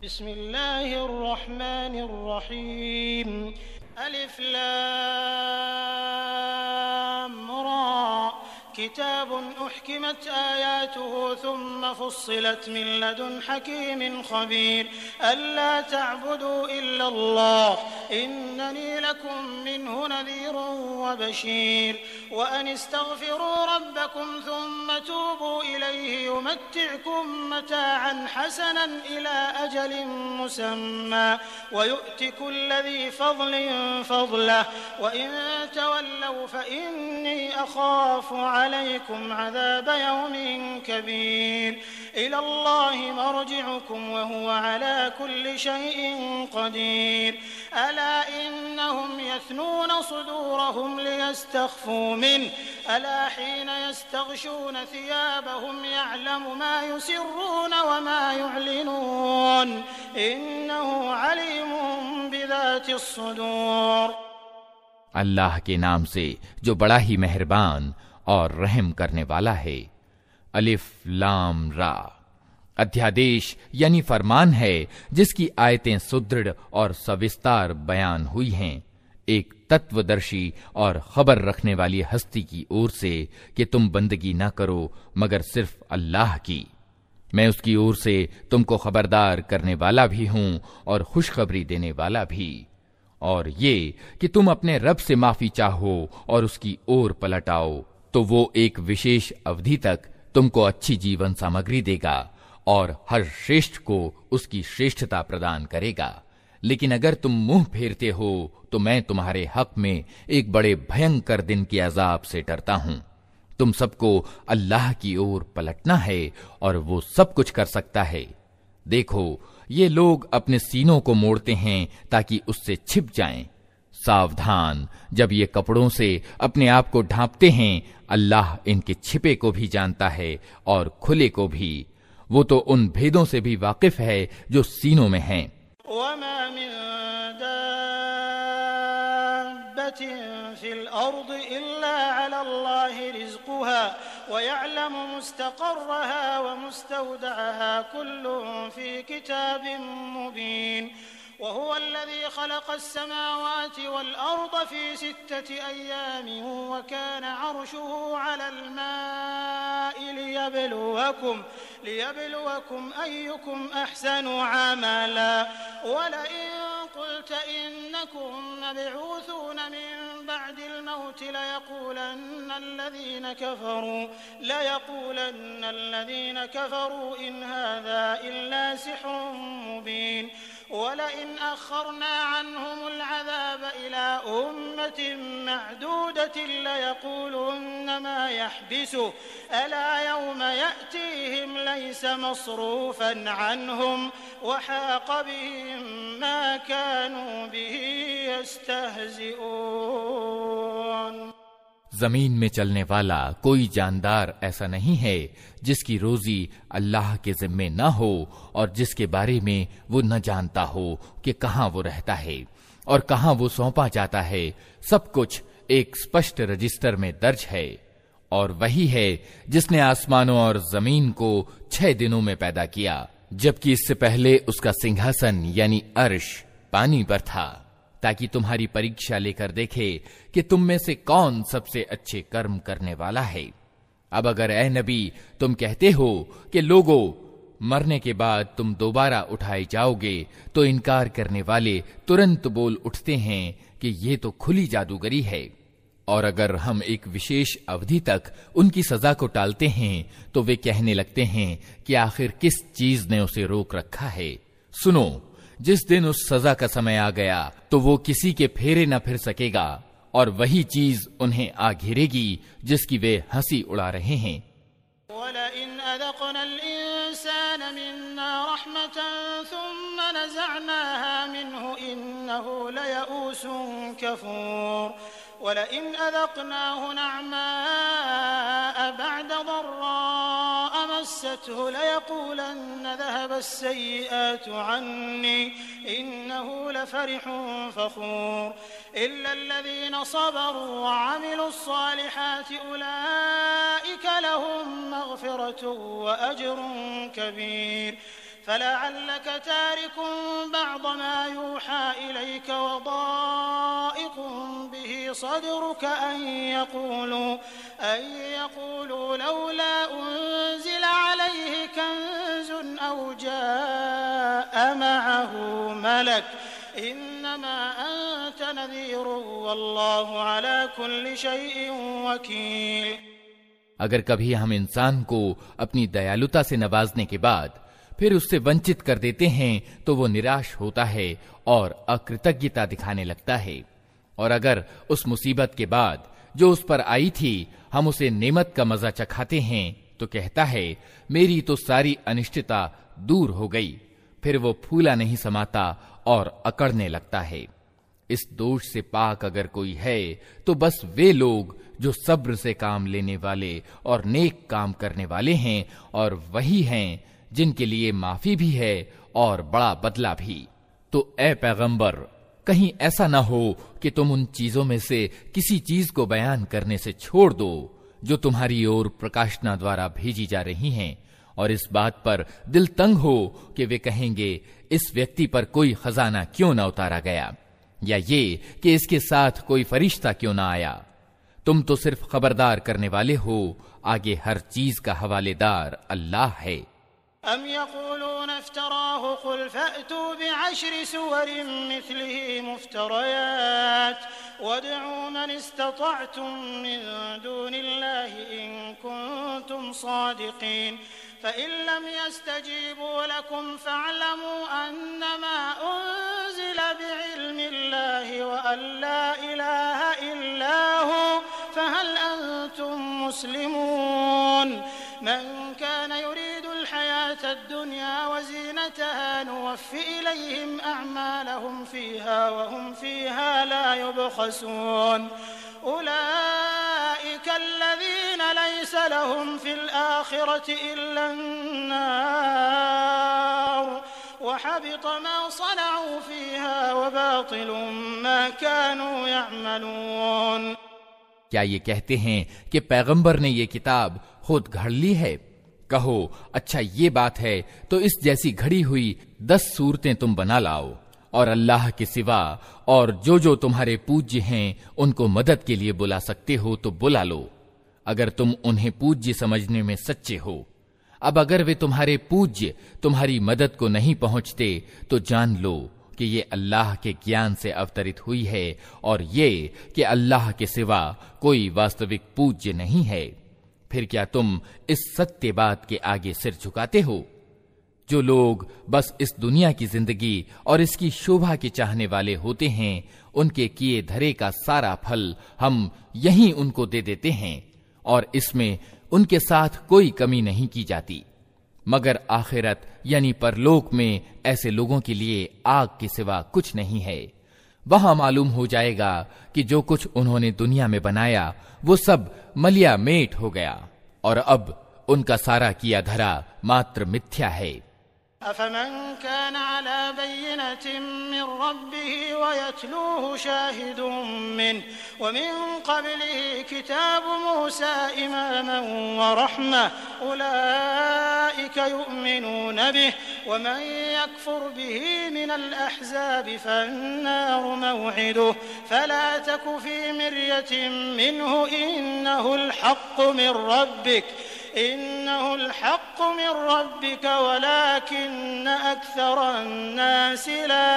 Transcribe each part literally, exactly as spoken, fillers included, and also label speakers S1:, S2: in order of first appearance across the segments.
S1: बिस्मिल्लाहिर्रहमानिर्रहीम। अलिफ लाम रा किताबुन उहकिमत आयातुहु सुम्मा फुस्सिलत मिन लदुन हकीमिन खबीर अल्ला तअबुदू इल्लल्लाह इन्ननी लकुम मिन्हु नज़ीरुन व बशीर व अन इस्तगफिरू रब्बकुम सुम्मा तूबू इलैहि युमत्तिअकुम मताअन हसनन इला अजलिन मुसम्मा व यु'ति कुल्ला ज़ी फ़ज़लिन फ़ज़लह व इन तवल्लव फ़इन्नी अख़ाफ़ु अलैकुम अज़ाब यौमिन कबीर इलल्लाहि मर्जिउकुम व हुवा अला कुल्लि शैइन क़दीर अला इन्नहुम यस्नून सुदूरहुम लियस्तख़्फ़ू मिन्हु अला हीन यस्तग़शून थियाबहुम यअलमु मा युसिर्रून व मा युअलिनून इन्नहु अलीमुम बिज़ातिस सुदूर।
S2: अल्लाह के नाम से जो बड़ा ही मेहरबान और रहम करने वाला है। अलिफ लाम रा अध्यादेश यानी फरमान है जिसकी आयतें सुदृढ़ और सविस्तार बयान हुई हैं, एक तत्वदर्शी और खबर रखने वाली हस्ती की ओर से कि तुम बंदगी न करो मगर सिर्फ अल्लाह की। मैं उसकी ओर से तुमको खबरदार करने वाला भी हूं और खुशखबरी देने वाला भी, और ये कि तुम अपने रब से माफी चाहो और उसकी ओर पलट आओ तो वो एक विशेष अवधि तक तुमको अच्छी जीवन सामग्री देगा और हर श्रेष्ठ को उसकी श्रेष्ठता प्रदान करेगा। लेकिन अगर तुम मुंह फेरते हो तो मैं तुम्हारे हक में एक बड़े भयंकर दिन के अजाब से डरता हूं। तुम सबको अल्लाह की ओर पलटना है और वो सब कुछ कर सकता है। देखो, ये लोग अपने सीनों को मोड़ते हैं ताकि उससे छिप जाएं। सावधान, जब ये कपड़ों से अपने आप को ढांपते हैं, अल्लाह इनके छिपे को भी जानता है और खुले को भी। वो तो उन भेदों से भी वाकिफ है जो सीनों में हैं।
S1: वमा मिन दाब्बतिन फिल अर्द इल्ला अलल्लाहि रिज़्क़ुहा व यअलमु मुस्तक़र्रहा व मुस्तौदअहा कुल्लुन फी किताबिन मुबीन वहुवा अल्लज़ी ख़लक़स समावाति वल अर्द फी सित्तति अय्यामिन व कान अर्शुहु अलल माइ लियब्लुवकुम लियब्लुवकुम अय्युकुम अहसनु अमला वलइन क़ुल्त इन्नकुम मबऊसून मिन बअदिल मौति लयक़ूलन्न अल्लज़ीन कफ़रू लयक़ूलन्न अल्लज़ीन कफ़रू इन हाज़ा इल्ला सिह्रुन मुबीन वलइन अख़रना अन्हुमुल अज़ाब इला उम्मतिन मअदूदतिन लयक़ूलुन्न मा यहबिसुहु अला यौम यअतीहिम लैस मस्रूफ़न अन्हुम वहाक़ बिहिम मा कानू बिही यस्तहज़िऊन।
S2: जमीन में चलने वाला कोई जानदार ऐसा नहीं है जिसकी रोजी अल्लाह के जिम्मे न हो और जिसके बारे में वो न जानता हो कि कहाँ वो रहता है और कहाँ वो सौंपा जाता है। सब कुछ एक स्पष्ट रजिस्टर में दर्ज है। और वही है जिसने आसमानों और जमीन को छह दिनों में पैदा किया, जबकि इससे पहले उसका सिंहासन यानी अर्श पानी पर था, ताकि तुम्हारी परीक्षा लेकर देखे कि तुम में से कौन सबसे अच्छे कर्म करने वाला है। अब अगर ए नबी तुम कहते हो कि लोगों, मरने के बाद तुम दोबारा उठाए जाओगे, तो इनकार करने वाले तुरंत बोल उठते हैं कि ये तो खुली जादूगरी है। और अगर हम एक विशेष अवधि तक उनकी सजा को टालते हैं तो वे कहने लगते हैं कि आखिर किस चीज ने उसे रोक रखा है। सुनो, जिस दिन उस सजा का समय आ गया तो वो किसी के फेरे न फिर सकेगा और वही चीज उन्हें आ घेरेगी जिसकी वे हंसी उड़ा रहे हैं।
S1: वलइन अज़क़नल इंसान मिन्ना रहमतन सुम्मा नज़अनाहा मिन्हु इन्नहु लयऊसुन कफूर वलइन अज़क़नाहु नअमाअ बअद ज़र्राअ मस्सतहु लयक़ूलन्न ज़हब अस्सय्यिआतु अन्नी इन्नहु लफ़रिहुन फ़ख़ूर इल्ला अल्लज़ीन सबरू व अमिलुस्सालिहाति उलाइका लहुम मग़फ़िरतुन व अज्रुन कबीर फलअल्लक तारिकुम बअद मा यूहा इलैक वदाइकुम बिही सदरुक अन यक़ूलू अन यक़ूलू लौला उन्ज़िल अलैहि कंज़ुन औ जाअ मअहू मलक इन्नमा अंत नज़ीरुन वल्लाहु अला कुल्लि शैइन वकील।
S2: अगर कभी हम इंसान को अपनी दयालुता से नवाजने के बाद फिर उससे वंचित कर देते हैं तो वो निराश होता है और अकृतज्ञता दिखाने लगता है। और अगर उस मुसीबत के बाद जो उस पर आई थी हम उसे नेमत का मजा चखाते हैं तो कहता है मेरी तो सारी अनिश्चितता दूर हो गई। फिर वो फूला नहीं समाता और अकड़ने लगता है। इस दोष से पाक अगर कोई है तो बस वे लोग जो सब्र से काम लेने वाले और नेक काम करने वाले हैं, और वही हैं जिनके लिए माफी भी है और बड़ा बदला भी। तो ए पैगंबर, कहीं ऐसा ना हो कि तुम उन चीजों में से किसी चीज को बयान करने से छोड़ दो जो तुम्हारी ओर प्रकाशना द्वारा भेजी जा रही हैं, और इस बात पर दिल तंग हो कि वे कहेंगे इस व्यक्ति पर कोई खजाना क्यों न उतारा गया, या ये कि इसके साथ कोई फरिश्ता क्यों ना आया। तुम तो सिर्फ खबरदार करने वाले हो, आगे हर चीज का हवालेदार अल्लाह है।
S1: अम यक़ूलून इफ्तराहु क़ुल फ़अतू बिअश्रि सुवरिन मिस्लिही मुफ्तरयात वदअू मन इस्ततअतुम मिन दूनिल्लाहि इन कुंतुम सादिक़ीन फ़इन लम यस्तजीबू लकुम फ़अलमू अन्नमा उन्ज़िल बिइल्मिल्लाहि व अन ला इलाहा इल्ला हु फ़हल अंतुम मुस्लिमून। मन कान युरीदुल हयातद दुनिया व ज़ीनतहा नुवफ़्फ़ि इलैहिम अअमालहुम फ़ीहा व हुम फ़ीहा ला युबख़सून। उलाइका अल्लज़ीना लैसा लहुम फ़िल आख़िरति इल्ला अन्नार व हबित मा सनअू फ़ीहा व बातिलुम मा कानू यअमलून।
S2: क्या ये कहते हैं कि पैगंबर ने ये किताब खुद घड़ ली है? कहो अच्छा ये बात है तो इस जैसी घड़ी हुई दस सूरतें तुम बना लाओ, और अल्लाह के सिवा और जो जो तुम्हारे पूज्य हैं उनको मदद के लिए बुला सकते हो तो बुला लो, अगर तुम उन्हें पूज्य समझने में सच्चे हो। अब अगर वे तुम्हारे पूज्य तुम्हारी मदद को नहीं पहुंचते तो जान लो कि ये अल्लाह के ज्ञान से अवतरित हुई है, और ये कि अल्लाह के सिवा कोई वास्तविक पूज्य नहीं है। फिर क्या तुम इस सत्य बात के आगे सिर झुकाते हो? जो लोग बस इस दुनिया की जिंदगी और इसकी शोभा के चाहने वाले होते हैं, उनके किए धरे का सारा फल हम यहीं उनको दे देते हैं, और इसमें उनके साथ कोई कमी नहीं की जाती। मगर आखिरत यानी परलोक में ऐसे लोगों के लिए आग के सिवा कुछ नहीं है। वहां मालूम हो जाएगा कि जो कुछ उन्होंने दुनिया में बनाया वो सब मलिया मेट हो गया, और अब उनका सारा किया धरा मात्र मिथ्या है।
S1: अफमन कान अला बय्यिनतिन मिन रब्बिही व यतलूहु शाहिदुन मिन्हु व मिन क़ब्लिही किताबु मूसा इमामन व रहमह उलाइका युमिनून बिहि व मन यकफुर बिही मिनल अहज़ाबि फन्नारु मौዒदुहु फला तकु फी मिर्यतिन मिन्हु इन्नहुल हक़्क़ु मिन रब्बिक इन्नहुल हक़्क़ु मिन रब्बिक वलाकिन्न अक्सरन्नास ला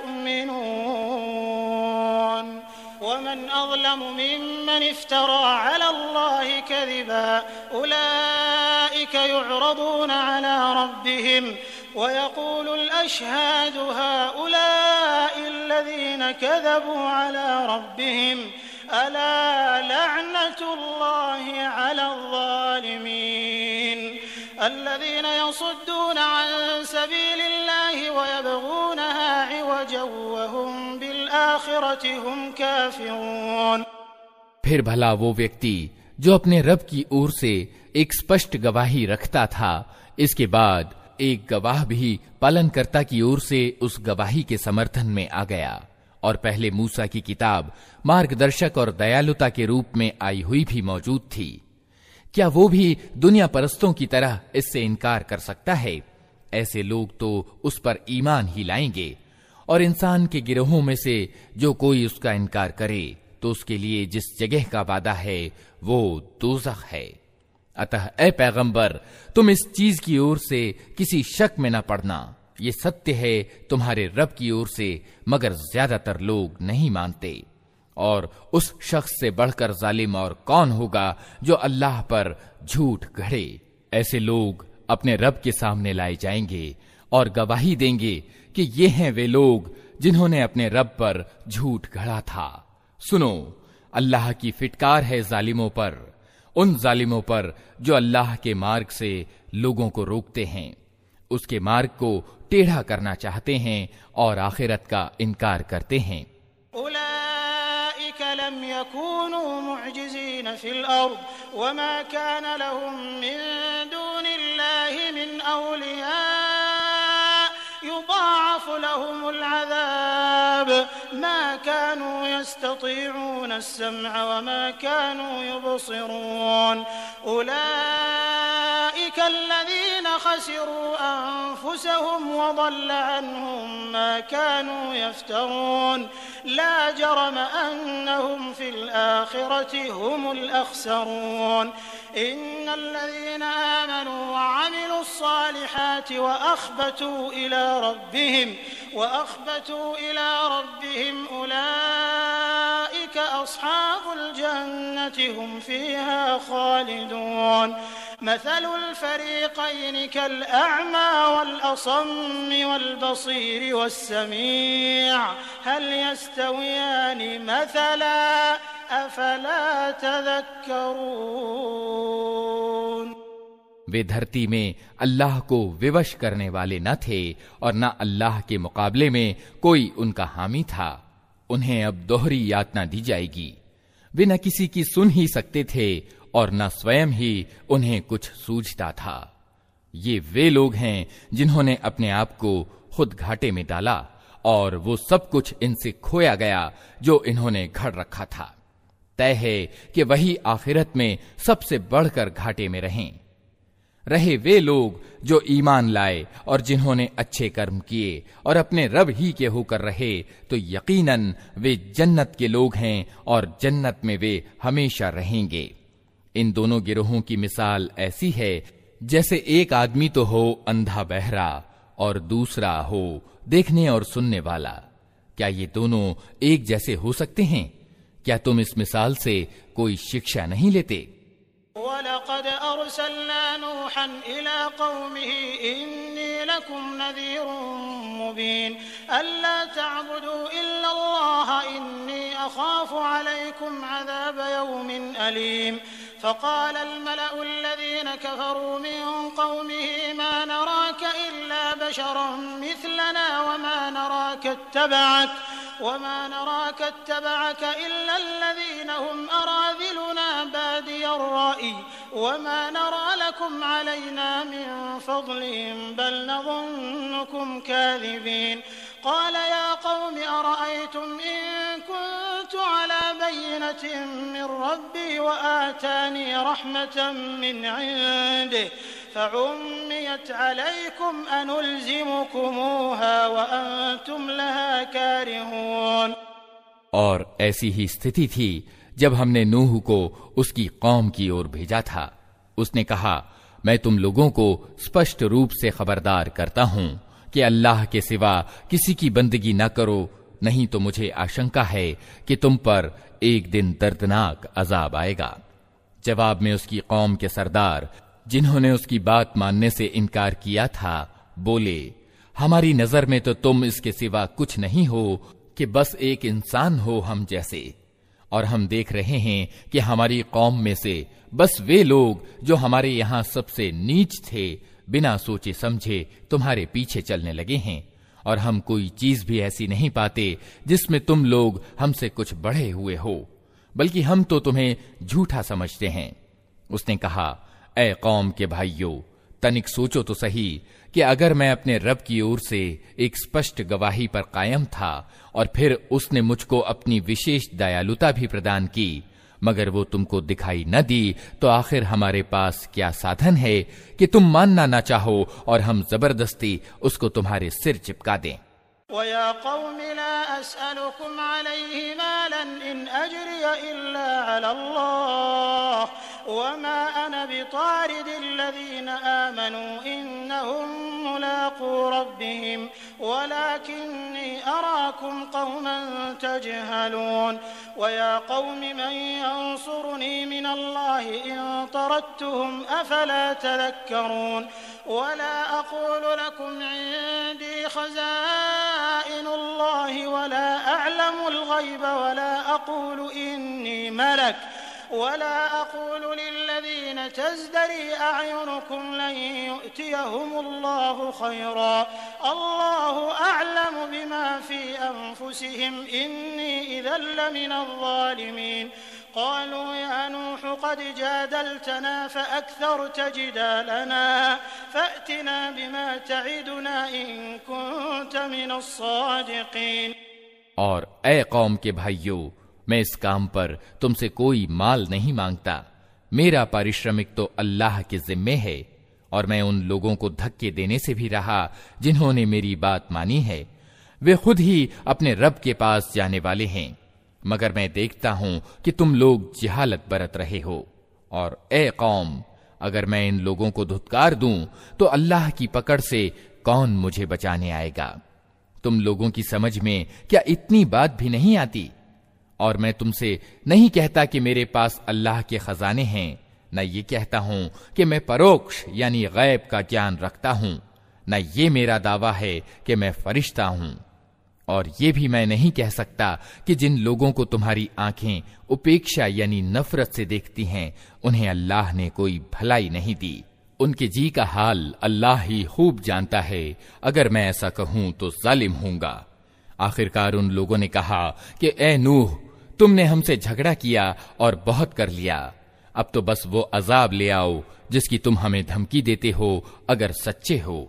S1: युमिनून। वमन अज़लमु मिम्मन इफ्तरा अला अल्लाहि कज़िबा उलाइका युअरदून अला रब्बिहिम वयक़ूलुल अशहादु हाउलाइ अल्लज़ीना कज़बू अला रब्बिहिम अला लअनतुल्लाहि अलज़्ज़ालिमीन अल्लज़ीना यसुद्दून अन सबीलिल्लाहि वयबगूनहा इवजन वहुम बिलआखिरति हुम काफिरून।
S2: फिर भला वो व्यक्ति जो अपने रब की ओर से एक स्पष्ट गवाही रखता था, इसके बाद एक गवाह भी पालनकर्ता की ओर से उस गवाही के समर्थन में आ गया, और पहले मूसा की किताब मार्गदर्शक और दयालुता के रूप में आई हुई भी मौजूद थी। क्या वो भी दुनिया परस्तों की तरह इससे इनकार कर सकता है? ऐसे लोग तो उस पर ईमान ही लाएंगे। और इंसान के गिरोहों में से जो कोई उसका इनकार करे तो उसके लिए जिस जगह का वादा है वो दोज़ख है। अतः ए पैगंबर, तुम इस चीज की ओर से किसी शक में न पड़ना, ये सत्य है तुम्हारे रब की ओर से, मगर ज्यादातर लोग नहीं मानते। और उस शख्स से बढ़कर जालिम और कौन होगा जो अल्लाह पर झूठ गढ़े। ऐसे लोग अपने रब के सामने लाए जाएंगे और गवाही देंगे कि ये हैं वे लोग जिन्होंने अपने रब पर झूठ गढ़ा था। सुनो, अल्लाह की फिटकार है जालिमों पर, उन जालिमों पर जो अल्लाह के मार्ग से लोगों को रोकते हैं, उसके मार्ग को टेढ़ा करना चाहते हैं और आखिरत का इनकार करते हैं।
S1: उलाइका लम यकूनू मुअजिज़ीन फिल अर्द वमा कान लहुम मिन दूनिल्लाहि मिन औलिया युदाअफ़ लहुमुल अज़ाब मा कानू यस्ततीऊन अस्समअ वमा कानू युबसिरून उलाइका अल्लज़ीना खसिरू अन्फुसहुम वضل अन्हुम मा कानू यफ्तरून ला जरम अन्नहुम फिल आखिरति हुमुल अख़सरून इन्नल्लज़ीना आमनू वअमिलुस सालिहाति वअख़बतू इला रब्बिहिम वअख़बतू इला रब्बिहिम उलाइका अस्हाबुल जन्नति हुम फ़ीहा ख़ालिदून मसलुल फ़रीक़ैनि कल अअमा वल असम्मि वल बसीरि वस्समीअ हल यस्तवियानि मसला अफला तज़क्करून।
S2: वे धरती में अल्लाह को विवश करने वाले न थे और न अल्लाह के मुकाबले में कोई उनका हामी था। उन्हें अब दोहरी यातना दी जाएगी। वे न किसी की सुन ही सकते थे और न स्वयं ही उन्हें कुछ सूझता था। ये वे लोग हैं जिन्होंने अपने आप को खुद घाटे में डाला और वो सब कुछ इनसे खोया गया जो इन्होंने घड़ रखा था। तय है कि वही आखिरत में सबसे बढ़कर घाटे में रहें। रहे वे लोग जो ईमान लाए और जिन्होंने अच्छे कर्म किए और अपने रब ही के होकर रहे, तो यकीनन वे जन्नत के लोग हैं और जन्नत में वे हमेशा रहेंगे। इन दोनों गिरोहों की मिसाल ऐसी है जैसे एक आदमी तो हो अंधा बहरा और दूसरा हो देखने और सुनने वाला। क्या ये दोनों एक जैसे हो सकते हैं? क्या तुम इस मिसाल से कोई शिक्षा नहीं लेते?
S1: वलक़द अर्सलना नूहन इला क़ौमिही इन्नी लकुम नज़ीरुम मुबीन अल्ला तअबुदू इल्लल्लाह इन्नी अख़ाफ़ु अलैकुम अज़ाब यौमिन अलीम फ़क़ाल अल-मलअु अल्लज़ीन कफ़रू मिन क़ौमिही मा नराक इल्ला बशरन मिथलना वमा नराक इत्तबअक वमा नराक इत्तबअक इल्ला अल्लज़ीन हुम अराज़िलुना बादियर रा'i वमा नरा लकुम अलैना मिन फ़ज़लिन बल नज़ुन्नुकुम काज़िबीन क़ाल या क़ौम अरअयतुम इन कुन्तु अला बय्यिनतिन मिन रब्बी व आतानी रहमतन मिन इंदिहि फ़उम्मियत अलैकुम अनुल्ज़िमुकुमूहा व अंतुम लहा कारिहून।
S2: और ऐसी ही स्थिति थी जब हमने नूह को उसकी कौम की ओर भेजा था। उसने कहा, मैं तुम लोगों को स्पष्ट रूप से खबरदार करता हूं कि अल्लाह के सिवा किसी की बंदगी न करो, नहीं तो मुझे आशंका है कि तुम पर एक दिन दर्दनाक अजाब आएगा। जवाब में उसकी कौम के सरदार, जिन्होंने उसकी बात मानने से इनकार किया था, बोले, हमारी नजर में तो तुम इसके सिवा कुछ नहीं हो कि बस एक इंसान हो हम जैसे, और हम देख रहे हैं कि हमारी कौम में से बस वे लोग जो हमारे यहाँ सबसे नीच थे, बिना सोचे समझे तुम्हारे पीछे चलने लगे हैं, और हम कोई चीज भी ऐसी नहीं पाते जिसमें तुम लोग हमसे कुछ बढ़े हुए हो, बल्कि हम तो तुम्हें झूठा समझते हैं। उसने कहा, ऐ कौम के भाइयों, तनिक सोचो तो सही कि अगर मैं अपने रब की ओर से एक स्पष्ट गवाही पर कायम था और फिर उसने मुझको अपनी विशेष दयालुता भी प्रदान की मगर वो तुमको दिखाई न दी तो आखिर हमारे पास क्या साधन है कि तुम मानना ना चाहो और हम जबरदस्ती उसको तुम्हारे सिर चिपका दें।
S1: वया कौमि ला अस्अलुकुम अलैहि मालन इन अज्रिय इल्ला अलल्लाह वमा अना बितारिदिल लज़ीना आमनू इन्नहुम मुलाक़ू रब्बिहिम वलाकिन्नी अराकुम कौमन तजहलून वया कौमि मन यंसुरुनी मिनल्लाहि इन तरद्तुहुम अफला तज़क्करून वला अक़ूलु लकुम इंदी खज़ाइनुल्लाहि वला अअलमुल गैब वला अक़ूलु इन्नी मलक वला अक़ूलु लिल्लज़ीन तज़दरी अअयुनुकुम लन युअतियहुमुल्लाहु खैरा अल्लाहु अअलमु बिमा फ़ी अन्फुसिहिम इन्नी इज़न लमिनज़ ज़ालिमीन क़ालू या नूह क़द जादलतना फ़अक्थरत जिदालना फ़अतिना बिमा तइदुना इन कुन्त मिनज़ सादिक़ीन।
S2: और ए कौम के भाइयों, मैं इस काम पर तुमसे कोई माल नहीं मांगता। मेरा पारिश्रमिक तो अल्लाह के जिम्मे है और मैं उन लोगों को धक्के देने से भी रहा जिन्होंने मेरी बात मानी है। वे खुद ही अपने रब के पास जाने वाले हैं, मगर मैं देखता हूं कि तुम लोग जिहालत बरत रहे हो। और ए कौम, अगर मैं इन लोगों को धुतकार दूं तो अल्लाह की पकड़ से कौन मुझे बचाने आएगा? तुम लोगों की समझ में क्या इतनी बात भी नहीं आती? और मैं तुमसे नहीं कहता कि मेरे पास अल्लाह के खजाने हैं, न ये कहता हूं कि मैं परोक्ष यानी गैब का ज्ञान रखता हूं, न ये मेरा दावा है कि मैं फरिश्ता हूं। और ये भी मैं नहीं कह सकता कि जिन लोगों को तुम्हारी आंखें उपेक्षा यानी नफरत से देखती हैं, उन्हें अल्लाह ने कोई भलाई नहीं दी। उनके जी का हाल अल्लाह ही खूब जानता है। अगर मैं ऐसा कहूं तो जालिम हूंगा। आखिरकार उन लोगों ने कहा कि ए नूह, तुमने हमसे झगड़ा किया और बहुत कर लिया, अब तो बस वो अजाब ले आओ जिसकी तुम हमें धमकी देते हो, अगर सच्चे हो।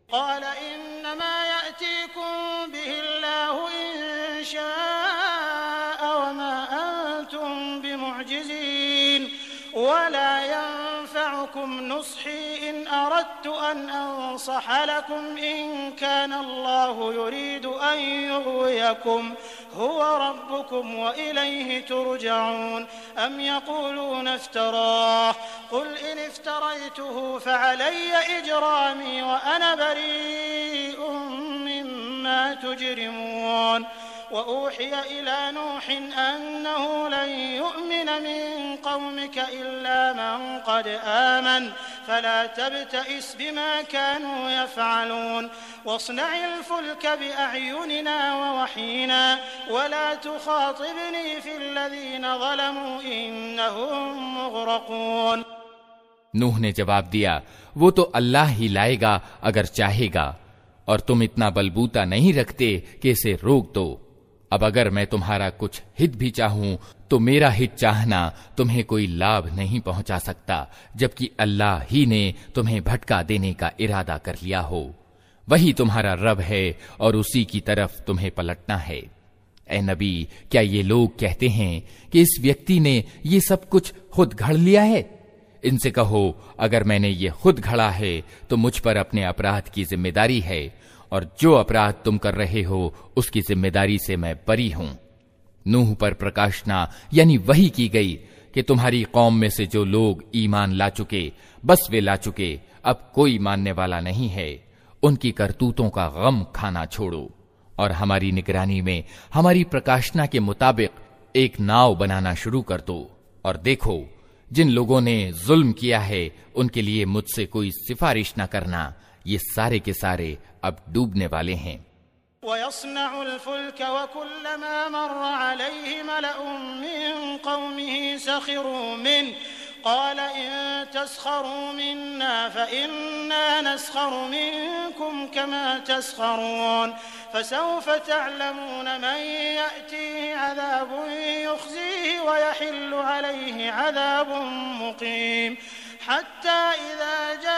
S1: नुस्ही इन अरद्तु अन अंसह लकुम इन कान अल्लाहु युरीदु अन युग़वियकुम हुवा रब्बुकुम व इलैहि तुरजऊन अम यक़ूलून इफ्तराह क़ुल इन इफ्तरैतुहु फ़अलय्य इजरामी व अना बरीउम मिम्मा तुजरिमून वऊहिय इला नूहिन अन्नहु लन युअ्मिन मिन क़ौमिक इल्ला मन क़द आमन फला तब्तइस बिमा कानू यफ़अलून वस्नइल फ़ुल्क बिअअयुनिना ववहीना वला तुख़ातिबनी फ़िल्लज़ीन ज़लमू इन्नहुम मुग़रक़ून।
S2: नूह ने जवाब दिया, वो तो अल्लाह ही लाएगा अगर चाहेगा, और तुम इतना बलबूता नहीं रखते कि इसे रोक दो। अब अगर मैं तुम्हारा कुछ हित भी चाहूं तो मेरा हित चाहना तुम्हें कोई लाभ नहीं पहुंचा सकता, जबकि अल्लाह ही ने तुम्हें भटका देने का इरादा कर लिया हो। वही तुम्हारा रब है और उसी की तरफ तुम्हें पलटना है। ए नबी, क्या ये लोग कहते हैं कि इस व्यक्ति ने ये सब कुछ खुद घड़ लिया है? इनसे कहो, अगर मैंने ये खुद घड़ा है तो मुझ पर अपने अपराध की जिम्मेदारी है, और जो अपराध तुम कर रहे हो उसकी जिम्मेदारी से मैं बरी हूं। नूह पर प्रकाशना यानी वही की गई कि तुम्हारी कौम में से जो लोग ईमान ला चुके, बस वे ला चुके, अब कोई मानने वाला नहीं है। उनकी करतूतों का गम खाना छोड़ो और हमारी निगरानी में हमारी प्रकाशना के मुताबिक एक नाव बनाना शुरू कर दो। और देखो, जिन लोगों ने जुल्म किया है उनके लिए मुझसे कोई सिफारिश न करना, ये सारे के सारे अब डूबने वाले हैं।
S1: वयस्नउल फुल्क वकुल्लमा मर्र अलैहि मलउम मिन कौमिही सखिरू मिन्हु क़ाल इन तस्खरू मिन्ना फ़इन्ना नस्खरु मिनकुम कमा तस्खरून फसौफ तअलमून मन यअतीहि अज़ाबुन युख़ज़ीहि वयहिल्लु अलैहि अज़ाबुन मुक़ीम हत्ता इज़ा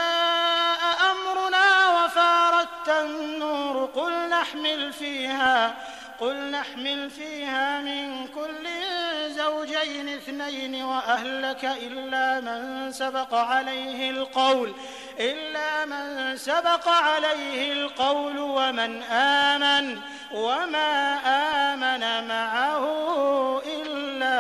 S1: जाअ अम्रुना वफ़ारत अन्नूर क़ुल नहमिल फ़ीहा कुल नहमिल फीहा मिन कुल्लिन ज़ौजैन इस्नैन व अहलक इल्ला मन सबक़ अलैहिल क़ौल इल्ला मन सबक़ अलैहिल क़ौल व मन आमन व मा आमन मअहू इल्ला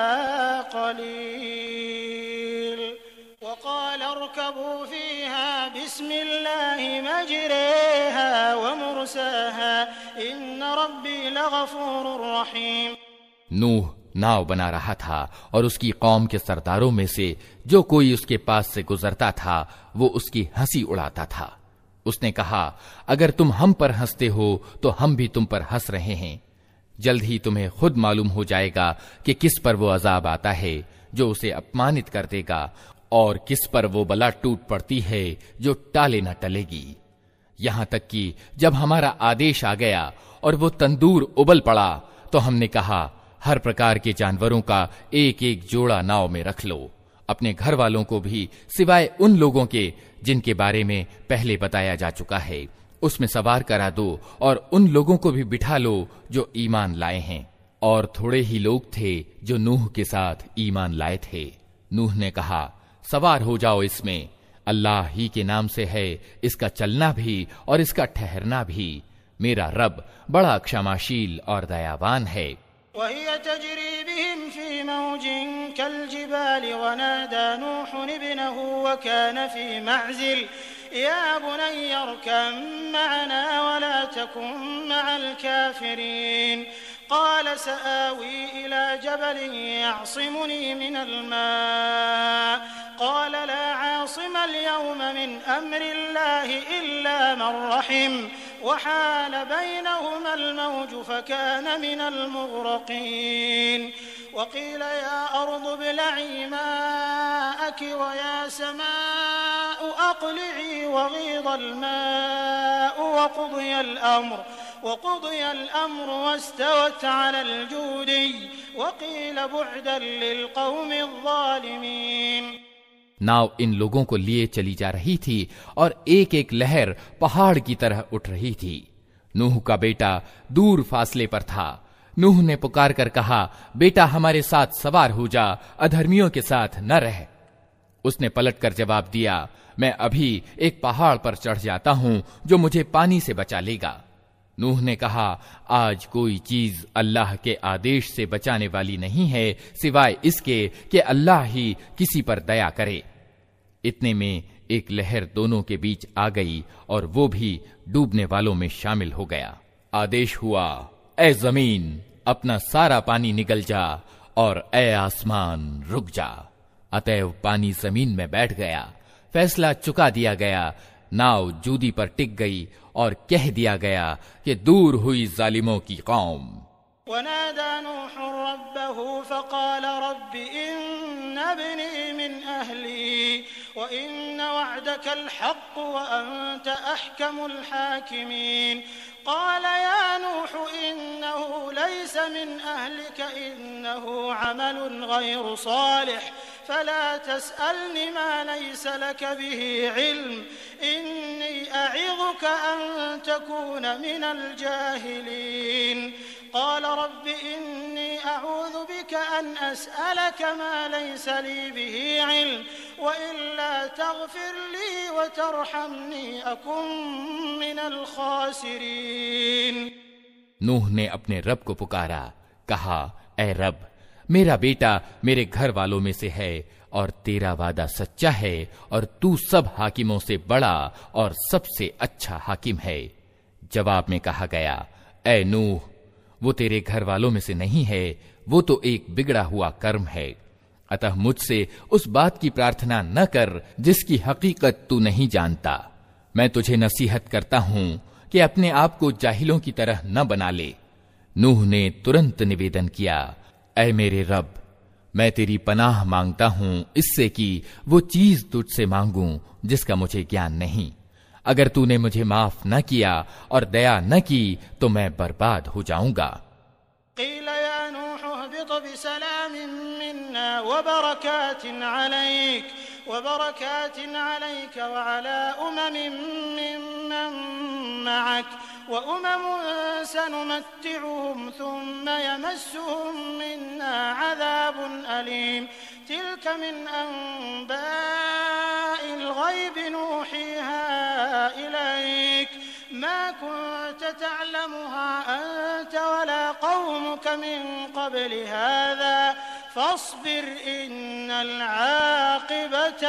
S1: क़लील व क़ाल इरकबू फीहा बिस्मिल्लाहि मजरेहा व मुरसाहा इन्न रब्बी लग़फ़ूरुर रहीम।
S2: नूह नाव बना रहा था और उसकी कौम के सरदारों में से जो कोई उसके पास से गुजरता था वो उसकी हंसी उड़ाता था। उसने कहा, अगर तुम हम पर हंसते हो तो हम भी तुम पर हंस रहे हैं। जल्द ही तुम्हें खुद मालूम हो जाएगा कि किस पर वो अजाब आता है जो उसे अपमानित कर देगा और किस पर वो बला टूट पड़ती है जो टाले न टलेगी। यहां तक कि जब हमारा आदेश आ गया और वो तंदूर उबल पड़ा तो हमने कहा, हर प्रकार के जानवरों का एक एक जोड़ा नाव में रख लो, अपने घर वालों को भी सिवाय उन लोगों के जिनके बारे में पहले बताया जा चुका है उसमें सवार करा दो और उन लोगों को भी बिठा लो जो ईमान लाए हैं। और थोड़े ही लोग थे जो नूह के साथ ईमान लाए थे। नूह ने कहा, सवार हो जाओ इसमें, अल्लाह ही के नाम से है इसका चलना भी और इसका ठहरना भी। मेरा रब बड़ा क्षमाशील और दयावान है।
S1: वहिय तजरी बिहिम फी मौजिन कल्जिबाल वनादा नूह इब्नहु व कान फी मअज़िल या बुनय्य इरकम मअना वला तकुन मअल काफिरीन क़ाल सआवी इला जबलिन यअसिमुनी मिनल मा क़ाल ला आसिम अल-यौम मिन अम्रिल्लाहि इल्ला मन रहिम वहाल बैनहुमा अल-मौज फकान मिनल मुग़रक़ीन वक़ील या अर्दु इब्लዒ माअकी व या समाअु अक़लिዒ वग़ीज़ल माअु वक़ुदियल अम्र वक़ुदियल अम्र वस्तवत अलल जूदी वक़ील बुअदन लिलक़ौमिज़ ज़ालिमीन।
S2: नाव इन लोगों को लिए चली जा रही थी और एक एक लहर पहाड़ की तरह उठ रही थी। नूह का बेटा दूर फासले पर था। नूह ने पुकार कर कहा, बेटा हमारे साथ सवार हो जा, अधर्मियों के साथ न रह। उसने पलटकर जवाब दिया, मैं अभी एक पहाड़ पर चढ़ जाता हूं जो मुझे पानी से बचा लेगा। नूह ने कहा, आज कोई चीज अल्लाह के आदेश से बचाने वाली नहीं है सिवाय इसके कि अल्लाह ही किसी पर दया करे। इतने में एक लहर दोनों के बीच आ गई और वो भी डूबने वालों में शामिल हो गया। आदेश हुआ, ए जमीन अपना सारा पानी निगल जा और ए आसमान रुक जा। अतएव पानी जमीन में बैठ गया। फैसला चुका दिया गया। नाव जूदी पर टिक गई और कह दिया गया कि दूर हुई जालिमों की कौम।
S1: वनादा नूह रब्बहु फ़क़ाल रब्बि इन्न इब्नी मिन अहली व इन्न वअदकल हक़्क़ व अंत अहकमुल हाकिमीन क़ाल या नूह इन्नहु लैस मिन अहलिक इन्नहु अमलुन गैरु सालिह फला तस्अलनि मा लैस लक बिही इल्म इन्नी अዒज़ुक अन तकून मिनल जाहिलीन क़ाल रब्बि इन्नी अऊज़ु बिक अन अस्अलक मा लैस ली बिही इल्म व इल्ला तग़फ़िर ली व तरहमनी अकुन मिनल ख़ासिरीन।
S2: नूह ने अपने रब को पुकारा, कहा, ए रब, मेरा बेटा मेरे घर वालों में से है और तेरा वादा सच्चा है और तू सब हाकिमों से बड़ा और सबसे अच्छा हाकिम है। जवाब में कहा गया, ए नूह, वो तेरे घर वालों में से नहीं है, वो तो एक बिगड़ा हुआ कर्म है। अतः मुझसे उस बात की प्रार्थना न कर जिसकी हकीकत तू नहीं जानता। मैं तुझे नसीहत करता हूं कि अपने आप को जाहिलों की तरह न बना ले। नूह ने तुरंत निवेदन किया, ऐ मेरे रब, मैं तेरी पनाह मांगता हूं इससे कि वो चीज तुझसे मांगूं जिसका मुझे ज्ञान नहीं। अगर तूने मुझे माफ न किया और दया न की तो मैं बर्बाद हो जाऊंगा।
S1: क़ील या नूह इहबित बिसलामिन मिन्ना व बरकातिन अलैक वबरकात अलैक वअला उमम मिम्मन मअक वउमम सनुमत्तिउहुम थुम्मा यमस्सुहुम मिन्ना अज़ाबुन अलीम तिल्क मिन अंबाइल गैब नूहीहा इलैक मा कुन्त तअलमुहा अंत वला कौमुक मिन क़ब्ल हाज़ा फ़स्बिर इन्नल आक़िबत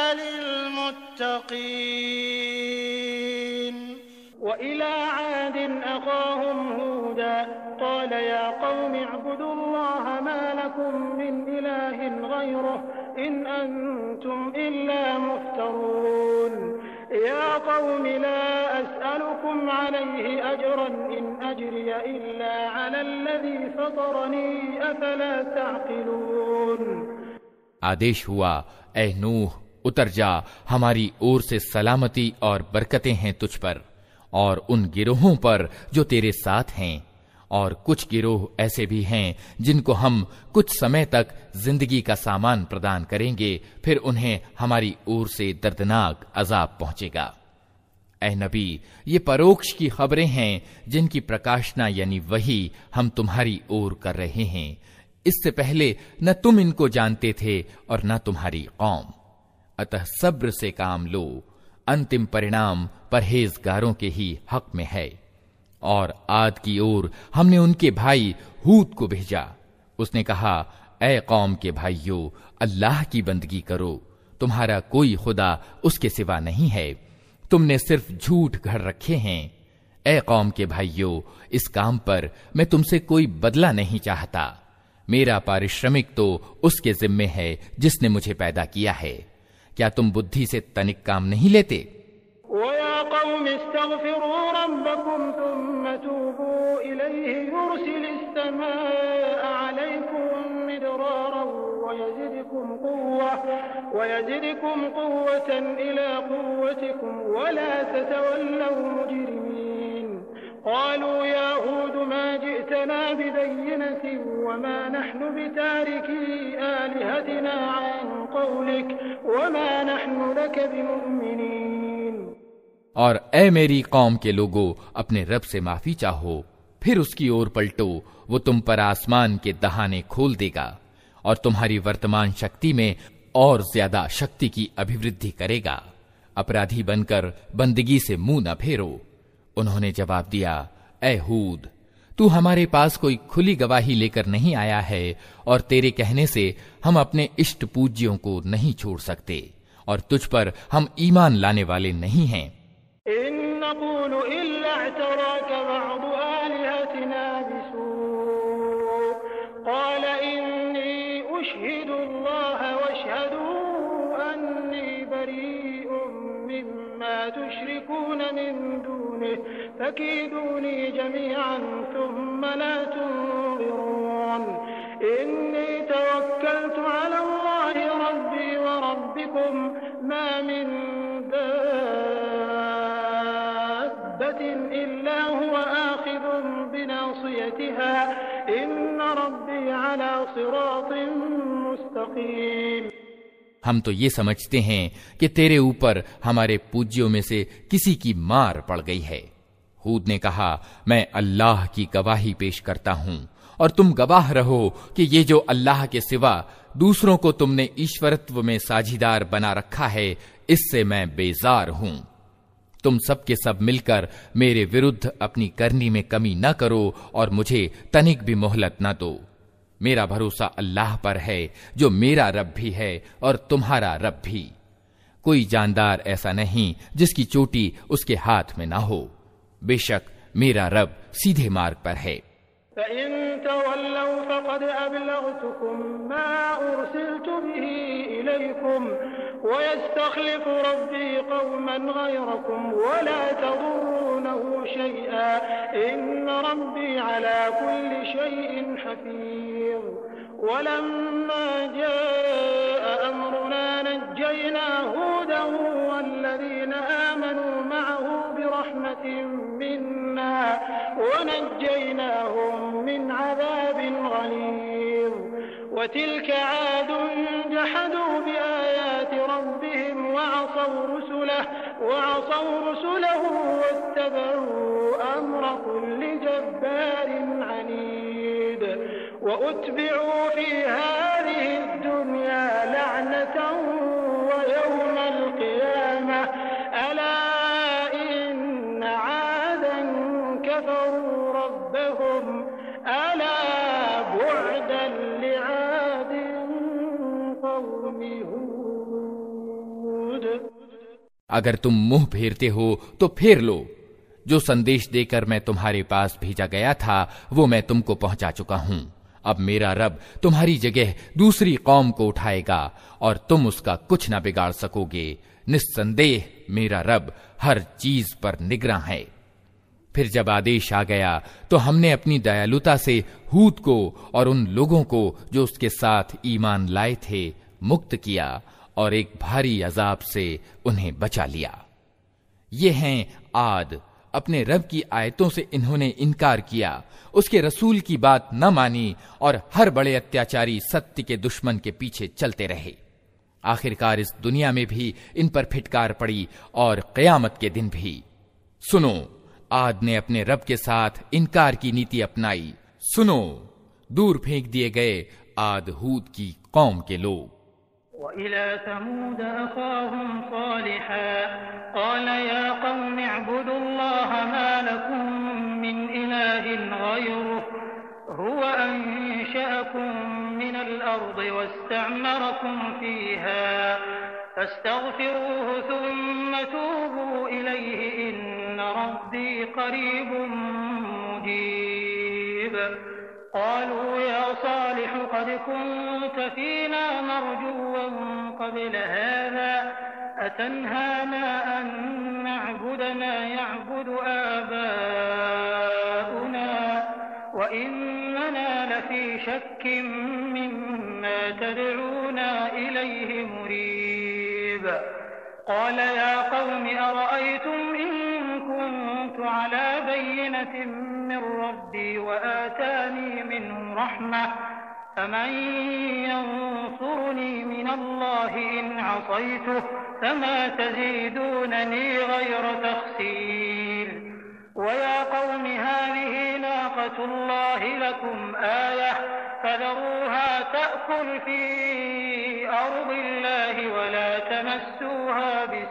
S1: लिल्मुत्तक़ीन। वइला आदिन अख़ाहुम हूदा क़ाल या क़ौमि अअ्बुदुल्लाह मा लकुम मिन इलाहिन गैरुहु इन अंतुम इल्ला मुफ्तरून या क़ौमि ला अस्अलुकुम अलैहि अजरन इन अजरिय इल्ला अलल्लज़ी फ़तरनी अफ़ला तअक़िलून।
S2: आदेश हुआ, ऐ नूह उतर जा, हमारी ओर से सलामती और बरकतें हैं तुझ पर और उन गिरोहों पर जो तेरे साथ हैं, और कुछ गिरोह ऐसे भी हैं जिनको हम कुछ समय तक जिंदगी का सामान प्रदान करेंगे, फिर उन्हें हमारी ओर से दर्दनाक अजाब पहुंचेगा। ऐ नबी, ये परोक्ष की खबरें हैं जिनकी प्रकाशना यानी वही हम तुम्हारी ओर कर रहे हैं। इससे पहले न तुम इनको जानते थे और न तुम्हारी कौम। अतः सब्र से काम लो, अंतिम परिणाम परहेजगारों के ही हक में है। और आद की ओर हमने उनके भाई हूद को भेजा। उसने कहा, ऐ कौम के भाइयों, अल्लाह की बंदगी करो, तुम्हारा कोई खुदा उसके सिवा नहीं है, तुमने सिर्फ झूठ घड़ रखे हैं। ऐ कौम के भाइयों, इस काम पर मैं तुमसे कोई बदला नहीं चाहता, मेरा पारिश्रमिक तो उसके जिम्मे है जिसने मुझे पैदा किया है। क्या तुम बुद्धि से तनिक काम नहीं लेते?
S1: वयज़िदकुम कुव्वतन इला कुव्वतिकुम वला ततवल्लौ मुजरिमीन। क़ालू या हूद मा जि'तना बिबय्यिनतिन वमा नहनु बितारिकी आलिहतिना अन क़ौलिक वमा नहनु लक बिमुमिनीन।
S2: और ऐ मेरी कौम के लोगों, अपने रब से माफी चाहो, फिर उसकी ओर पलटो, वो तुम पर आसमान के दहाने खोल देगा और तुम्हारी वर्तमान शक्ति में और ज्यादा शक्ति की अभिवृद्धि करेगा। अपराधी बनकर बंदगी से मुंह न फेरो। उन्होंने जवाब दिया, ऐ हूद, तू हमारे पास कोई खुली गवाही लेकर नहीं आया है और तेरे कहने से हम अपने इष्ट पूज्यों को नहीं छोड़ सकते और तुझ पर हम ईमान लाने वाले नहीं हैं।
S1: फकीदूनी जमीअन सुम्मा ला तुनज़िरून। इन्नी तवक्कलतु अलल्लाहि रब्बी व रब्बिकुम मा मिन दाब्बतिन इल्ला हुवा आखिज़ुन बिनासियतिहा इन्न रब्बी अला सिरातिन मुस्तक़ीम।
S2: हम तो ये समझते हैं कि तेरे ऊपर हमारे पूज्यों में से किसी की मार पड़ गई है। हूद ने कहा, मैं अल्लाह की गवाही पेश करता हूं और तुम गवाह रहो कि ये जो अल्लाह के सिवा दूसरों को तुमने ईश्वरत्व में साझीदार बना रखा है, इससे मैं बेजार हूं। तुम सब के सब मिलकर मेरे विरुद्ध अपनी करनी में कमी न करो और मुझे तनिक भी मोहलत न दो। मेरा भरोसा अल्लाह पर है जो मेरा रब भी है और तुम्हारा रब भी। कोई जानदार ऐसा नहीं जिसकी चोटी उसके हाथ में ना हो। बेशक मेरा रब सीधे मार्ग पर है।
S1: वलम्मा जाअ अम्रुना नज्जयना हूदन वल्लज़ीना आमनू मअहू बिरहमतिन मिन्ना वनज्जयनाहुम मिन अज़ाबिन गलीज़। वतिल्क आदुन जहदू बिआयाति ربهم وعصوا رسله وعصوا رسله واتبعوا أمر كل جبار عنيد وأتبعوا في هذه الدنيا لعنة ويوم القيامة ألا إن عادا كفروا ربهم ألا بعدا لعاد قوم هود।
S2: अगर तुम मुंह फेरते हो तो फेर लो। जो संदेश देकर मैं तुम्हारे पास भेजा गया था वो मैं तुमको पहुंचा चुका हूं। अब मेरा रब तुम्हारी जगह दूसरी कौम को उठाएगा और तुम उसका कुछ ना बिगाड़ सकोगे। निस्संदेह मेरा रब हर चीज पर निगरां है। फिर जब आदेश आ गया तो हमने अपनी दयालुता से हूद को और उन लोगों को जो उसके साथ ईमान लाए थे मुक्त किया और एक भारी अजाब से उन्हें बचा लिया। ये हैं आद। अपने रब की आयतों से इन्होंने इनकार किया, उसके रसूल की बात न मानी और हर बड़े अत्याचारी सत्य के दुश्मन के पीछे चलते रहे। आखिरकार इस दुनिया में भी इन पर फिटकार पड़ी और क़यामत के दिन भी। सुनो, आद ने अपने रब के साथ इनकार की नीति अपनाई। सुनो, दूर फेंक दिए गए आद हूद की कौम के लोग।
S1: वइला समूद अखाहुम सालिहा क़ाल या क़ौम अअ्बुदुल्लाह मा लकुम मिन इलाहिन ग़यरुहु हुवा अंशअकुम मिनल अर्दि वस्तअमरकुम फ़ीहा फस्तग़फिरूहु थुम्मा तूबू इलैहि इन्न रब्बी क़रीबुम मुजीब। क़ालू या सालिह क़द कुन्त फ़ीना मरजुव्वन क़ब्ल हाज़ा अतन्हाना अन नअ्बुद मा यअ्बुदु आबाउना व इन्नना लफ़ी शक्किन मिम्मा तदऊना इलैहि मुरीब। क़ाल या क़ौम अरअयतुम इन कुन्तु अला बय्यिनतिन मिन रब्बी व आतानी मिन्हु रहमह फमन यंसुरनी मिनल्लाहि इन असयतुहु फमा तज़ीदूननी गयरा तख़सीर। व या क़ौम हाज़िही नाक़तुल्लाहि लकुम आयह फज़रूहा तअकुल फ़ी अर्दिल्लाहि वला तमस्सूहा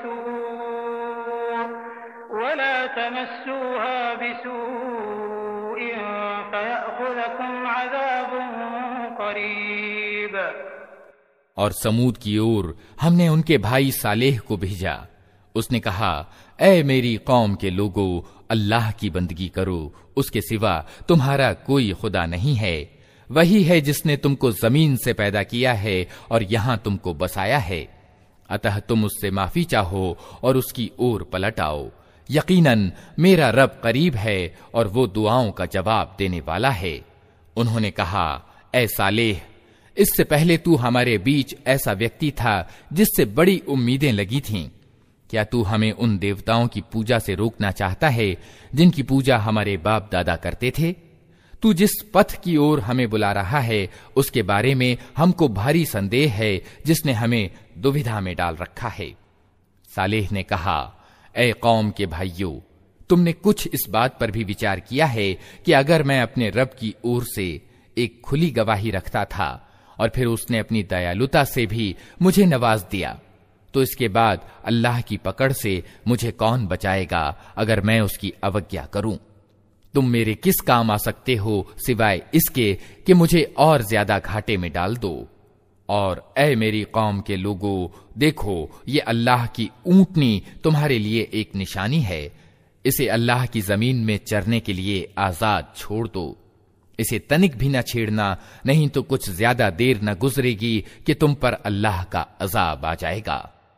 S1: बिसूअ वला तमस्सूहा बिसूइन फयअख़ुज़कुम अज़ाबुन क़रीब।
S2: और समूद की ओर हमने उनके भाई सालेह को भेजा। उसने कहा, ऐ मेरी कौम के लोगों, अल्लाह की बंदगी करो, उसके सिवा तुम्हारा कोई खुदा नहीं है। वही है जिसने तुमको जमीन से पैदा किया है और यहां तुमको बसाया है। अतः तुम उससे माफी चाहो और उसकी ओर पलट आओ। यकीनन मेरा रब करीब है और वो दुआओं का जवाब देने वाला है। उन्होंने कहा, ऐ सालेह, इससे पहले तू हमारे बीच ऐसा व्यक्ति था जिससे बड़ी उम्मीदें लगी थीं। क्या तू हमें उन देवताओं की पूजा से रोकना चाहता है जिनकी पूजा हमारे बाप दादा करते थे? तू जिस पथ की ओर हमें बुला रहा है उसके बारे में हमको भारी संदेह है, जिसने हमें दुविधा में डाल रखा है। सालेह ने कहा, ऐ कौम के भाइयों, तुमने कुछ इस बात पर भी विचार किया है कि अगर मैं अपने रब की ओर से एक खुली गवाही रखता था और फिर उसने अपनी दयालुता से भी मुझे नवाज दिया, तो इसके बाद अल्लाह की पकड़ से मुझे कौन बचाएगा अगर मैं उसकी अवज्ञा करूं? तुम मेरे किस काम आ सकते हो सिवाय इसके कि मुझे और ज्यादा घाटे में डाल दो। और ऐ मेरी कौम के लोगों, देखो, ये अल्लाह की ऊंटनी तुम्हारे लिए एक निशानी है। इसे अल्लाह की जमीन में चरने के लिए आजाद छोड़ दो। इसे तनिक भी न छेड़ना, नहीं तो कुछ ज्यादा देर न गुजरेगी कि तुम पर अल्लाह का अजाब आ जाएगा।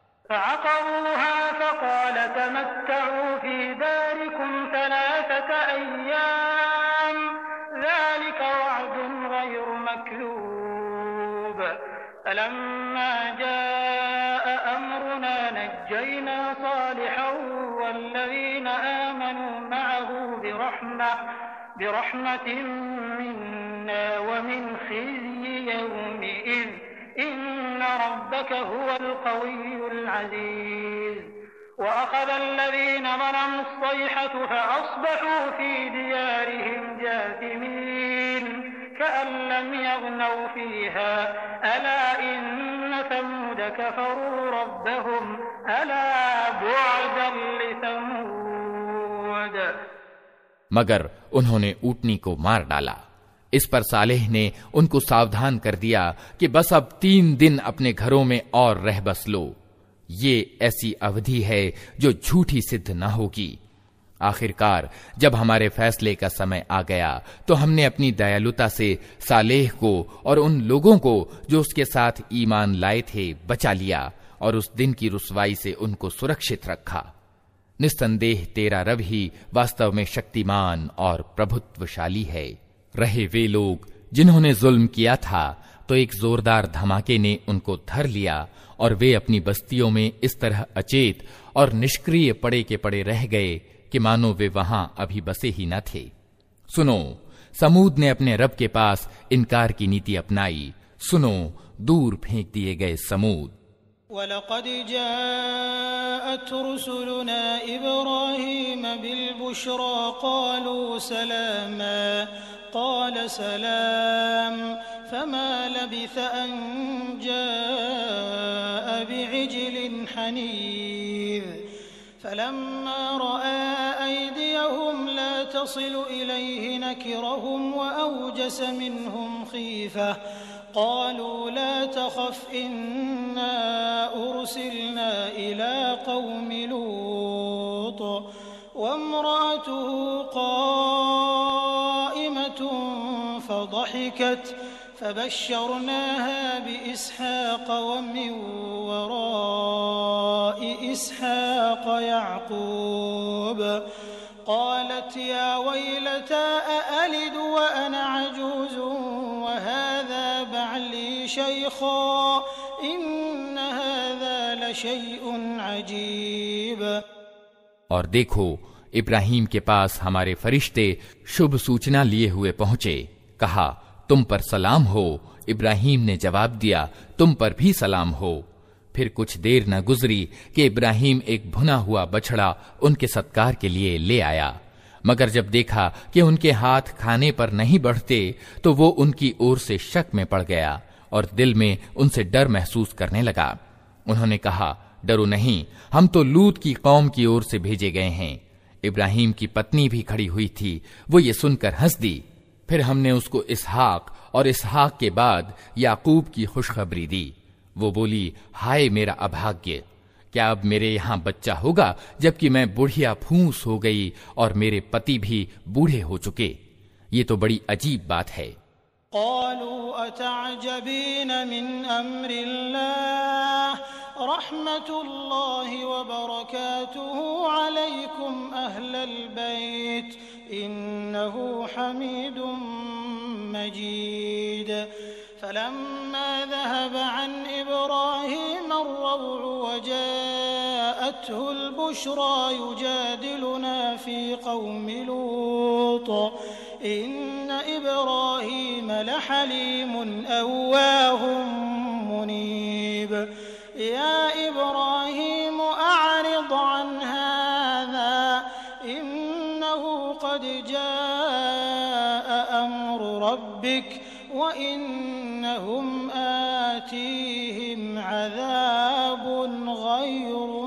S1: फलम्मा जाअ अम्रुना नज्जयना सालिहन वल्लज़ीना आमनू मअहू बिरहमतिन मिन्ना व मिन खिज़्यि यौमिइज़ इन्न रब्बक हुवल क़वियुल अज़ीज़ वअख़ज़ अल्लज़ीन ज़लमू अस्सैहतु फ़अस्बहू फ़ी दियारिहिम जाथिमीन कअन लम यग़नौ फ़ीहा अला इन्न समूद कफ़रू रब्बहुम अला बुअदन लिसमूद।
S2: मगर उन्होंने ऊँटनी को मार डाला। इस पर सालेह ने उनको सावधान कर दिया कि बस अब तीन दिन अपने घरों में और रह बस लो। ये ऐसी अवधि है जो झूठी सिद्ध न होगी। आखिरकार जब हमारे फैसले का समय आ गया तो हमने अपनी दयालुता से सालेह को और उन लोगों को जो उसके साथ ईमान लाए थे बचा लिया और उस दिन की रुसवाई से उनको सुरक्षित रखा। निस्संदेह तेरा रब ही वास्तव में शक्तिमान और प्रभुत्वशाली है। रहे वे लोग जिन्होंने जुल्म किया था तो एक जोरदार धमाके ने उनको धर लिया और वे अपनी बस्तियों में इस तरह अचेत और निष्क्रिय पड़े के पड़े रह गए कि मानो वे वहां अभी बसे ही न थे। सुनो, समूद ने अपने रब के पास इनकार की नीति अपनाई। सुनो, दूर फेंक दिए गए समूद।
S1: वलक़द जाअत रुसुलुना इब्राहीम बिलबुश्रा क़ालू सलामा क़ाल सलाम फमा लबिथ अन जाअ बिइज्लिन हनीज़ फलम्मा रआ अयदियहुम ला तसिलु इलैहि नकिरहुम वअवजस मिनहुम खीफ़ह क़ालू ला तख़फ़ इन्ना उरसिलना इला क़ौमि लूत वम्रअतुहु क़ाइमतुन फ़ضحكت फबश्शरनाहा बिइस्हाक़ वमिन वराइ इस्हाक़ याक़ूब क़ालत या वैलता अअलिद वअना अजूज़ुन वहाज़ा बअली शैख़ा इन्न हाज़ा लशैउन अजीब।
S2: और देखो, इब्राहीम के पास हमारे फरिश्ते शुभ सूचना लिए हुए पहुंचे। कहा, तुम पर सलाम हो। इब्राहीम ने जवाब दिया, तुम पर भी सलाम हो। फिर कुछ देर न गुजरी कि इब्राहीम एक भुना हुआ बछड़ा उनके सत्कार के लिए ले आया। मगर जब देखा कि उनके हाथ खाने पर नहीं बढ़ते तो वो उनकी ओर से शक में पड़ गया और दिल में उनसे डर महसूस करने लगा। उन्होंने कहा, डरो नहीं, हम तो लूत की कौम की ओर से भेजे गए हैं। इब्राहीम की पत्नी भी खड़ी हुई थी। वो ये सुनकर हंस दी। फिर हमने उसको इसहाक और इसहाक के बाद याकूब की खुशखबरी दी। वो बोली, हाय मेरा अभाग्य, क्या अब मेरे यहाँ बच्चा होगा जबकि मैं बुढ़िया फूस हो गई और मेरे पति भी बूढ़े हो चुके। ये तो बड़ी अजीब बात है।
S1: क़ालू अतअजबीन मिन अम्रिल्लाह रहमतुल्लाहि व बरकातुहु अलैकुम अहलल बैत इन्नहु हमीदुम मजीद। फलम्मा ज़हब अन इब्राहीम अर्रउअ वजाअतहुल बुश्रा युजादिलुना फी क़ौमि लूत इन्न इब्राहीम लहलीमुन अव्वाहुम मुनीब। या इब्राहीम अअरिद अन हाज़ा इन्नहु क़द जाअ अम्रु रब्बिक व इन्नहुम आतीहिम अज़ाबुन गैरु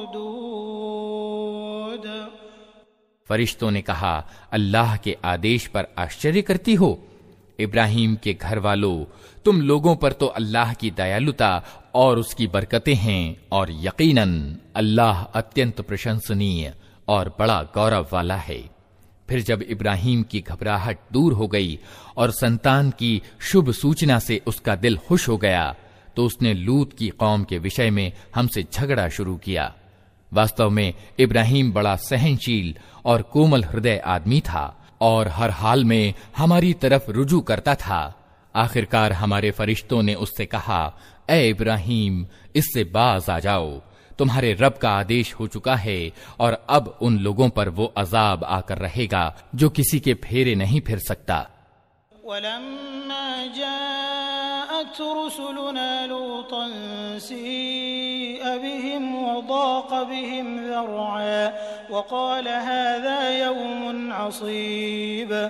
S1: मरदूद।
S2: फरिश्तों ने कहा, अल्लाह के आदेश पर आश्चर्य करती हो? इब्राहीम के घर वालों, तुम लोगों पर तो अल्लाह की दयालुता और उसकी बरकतें हैं और यकीनन अल्लाह अत्यंत प्रशंसनीय और बड़ा गौरव वाला है। फिर जब इब्राहीम की घबराहट दूर हो गई और संतान की शुभ सूचना से उसका दिल खुश हो गया तो उसने लूत की कौम के विषय में हमसे झगड़ा शुरू किया। वास्तव में इब्राहीम बड़ा सहनशील और कोमल हृदय आदमी था और हर हाल में हमारी तरफ रुजू करता था। आखिरकार हमारे फरिश्तों ने उससे कहा, ए इब्राहीम, इससे बाज आ जाओ, तुम्हारे रब का आदेश हो चुका है और अब उन लोगों पर वो अजाब आकर रहेगा जो किसी के फेरे नहीं फिर सकता।
S1: वलम्मा जाअत جاءت رسلنا لوطا سيء بهم وضاق بهم ذرعا وقال هذا يوم عصيب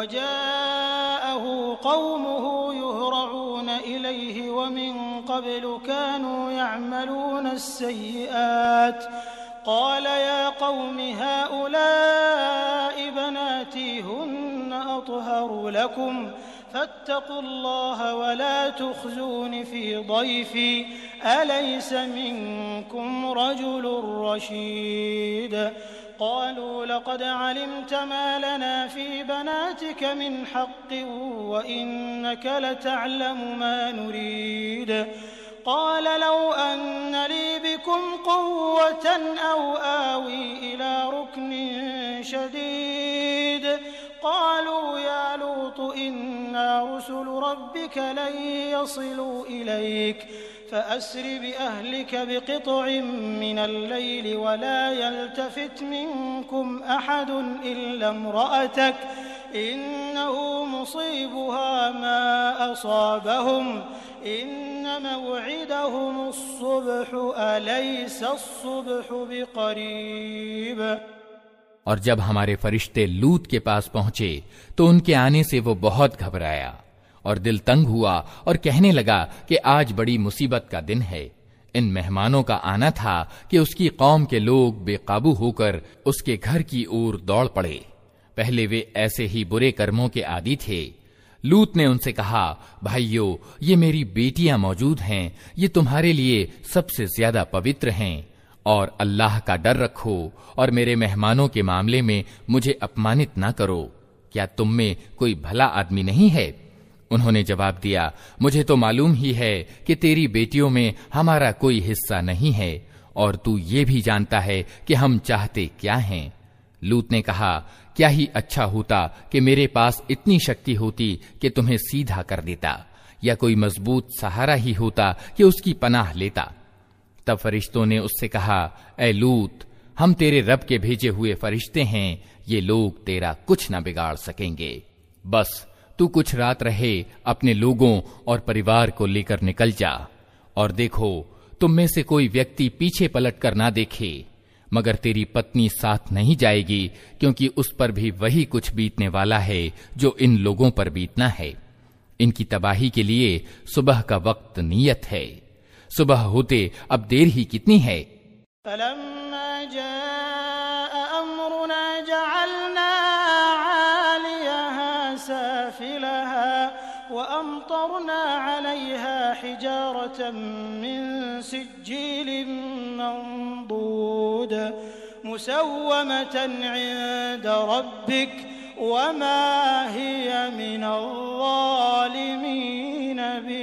S1: وجاءه قومه يهرعون إليه ومن قبل كانوا يعملون السيئات قال يا قوم هؤلاء بناتي هن أطهر لكم فاتقوا الله ولا تخزون في ضيفي أليس منكم رجل رشيد قالوا لقد علمت ما لنا في بناتك من حق وإنك لتعلم ما نريد قال لو أن لي بكم قوة أو آوي إلى ركن شديد قالوا يا لوط إنا رسل ربك لن يصلوا إليك فأسر بأهلك بقطع من الليل ولا يلتفت منكم أحد إلا امرأتك إنه مصيبها ما أصابهم إن موعدهم الصبح أليس الصبح بقريب।
S2: और जब हमारे फरिश्ते लूत के पास पहुंचे तो उनके आने से वो बहुत घबराया और दिल तंग हुआ और कहने लगा कि आज बड़ी मुसीबत का दिन है। इन मेहमानों का आना था कि उसकी कौम के लोग बेकाबू होकर उसके घर की ओर दौड़ पड़े। पहले वे ऐसे ही बुरे कर्मों के आदी थे। लूत ने उनसे कहा, भाइयों, ये मेरी बेटियां मौजूद हैं, ये तुम्हारे लिए सबसे ज्यादा पवित्र हैं और अल्लाह का डर रखो और मेरे मेहमानों के मामले में मुझे अपमानित ना करो। क्या तुम में कोई भला आदमी नहीं है? उन्होंने जवाब दिया, मुझे तो मालूम ही है कि तेरी बेटियों में हमारा कोई हिस्सा नहीं है और तू ये भी जानता है कि हम चाहते क्या हैं। लूत ने कहा, क्या ही अच्छा होता कि मेरे पास इतनी शक्ति होती कि तुम्हें सीधा कर देता, या कोई मजबूत सहारा ही होता कि उसकी पनाह लेता। तब फरिश्तों ने उससे कहा, ए लूत, हम तेरे रब के भेजे हुए फरिश्ते हैं, ये लोग तेरा कुछ न बिगाड़ सकेंगे। बस तू कुछ रात रहे, अपने लोगों और परिवार को लेकर निकल जा और देखो तुम में से कोई व्यक्ति पीछे पलट कर ना देखे, मगर तेरी पत्नी साथ नहीं जाएगी, क्योंकि उस पर भी वही कुछ बीतने वाला है जो इन लोगों पर बीतना है। इनकी तबाही के लिए सुबह का वक्त नियत है। सुबह होते अब देर ही कितनी है।
S1: وأمطرنا عليها حجارة من سجيل منضود مسومة عند ربك وما هي من الظالمين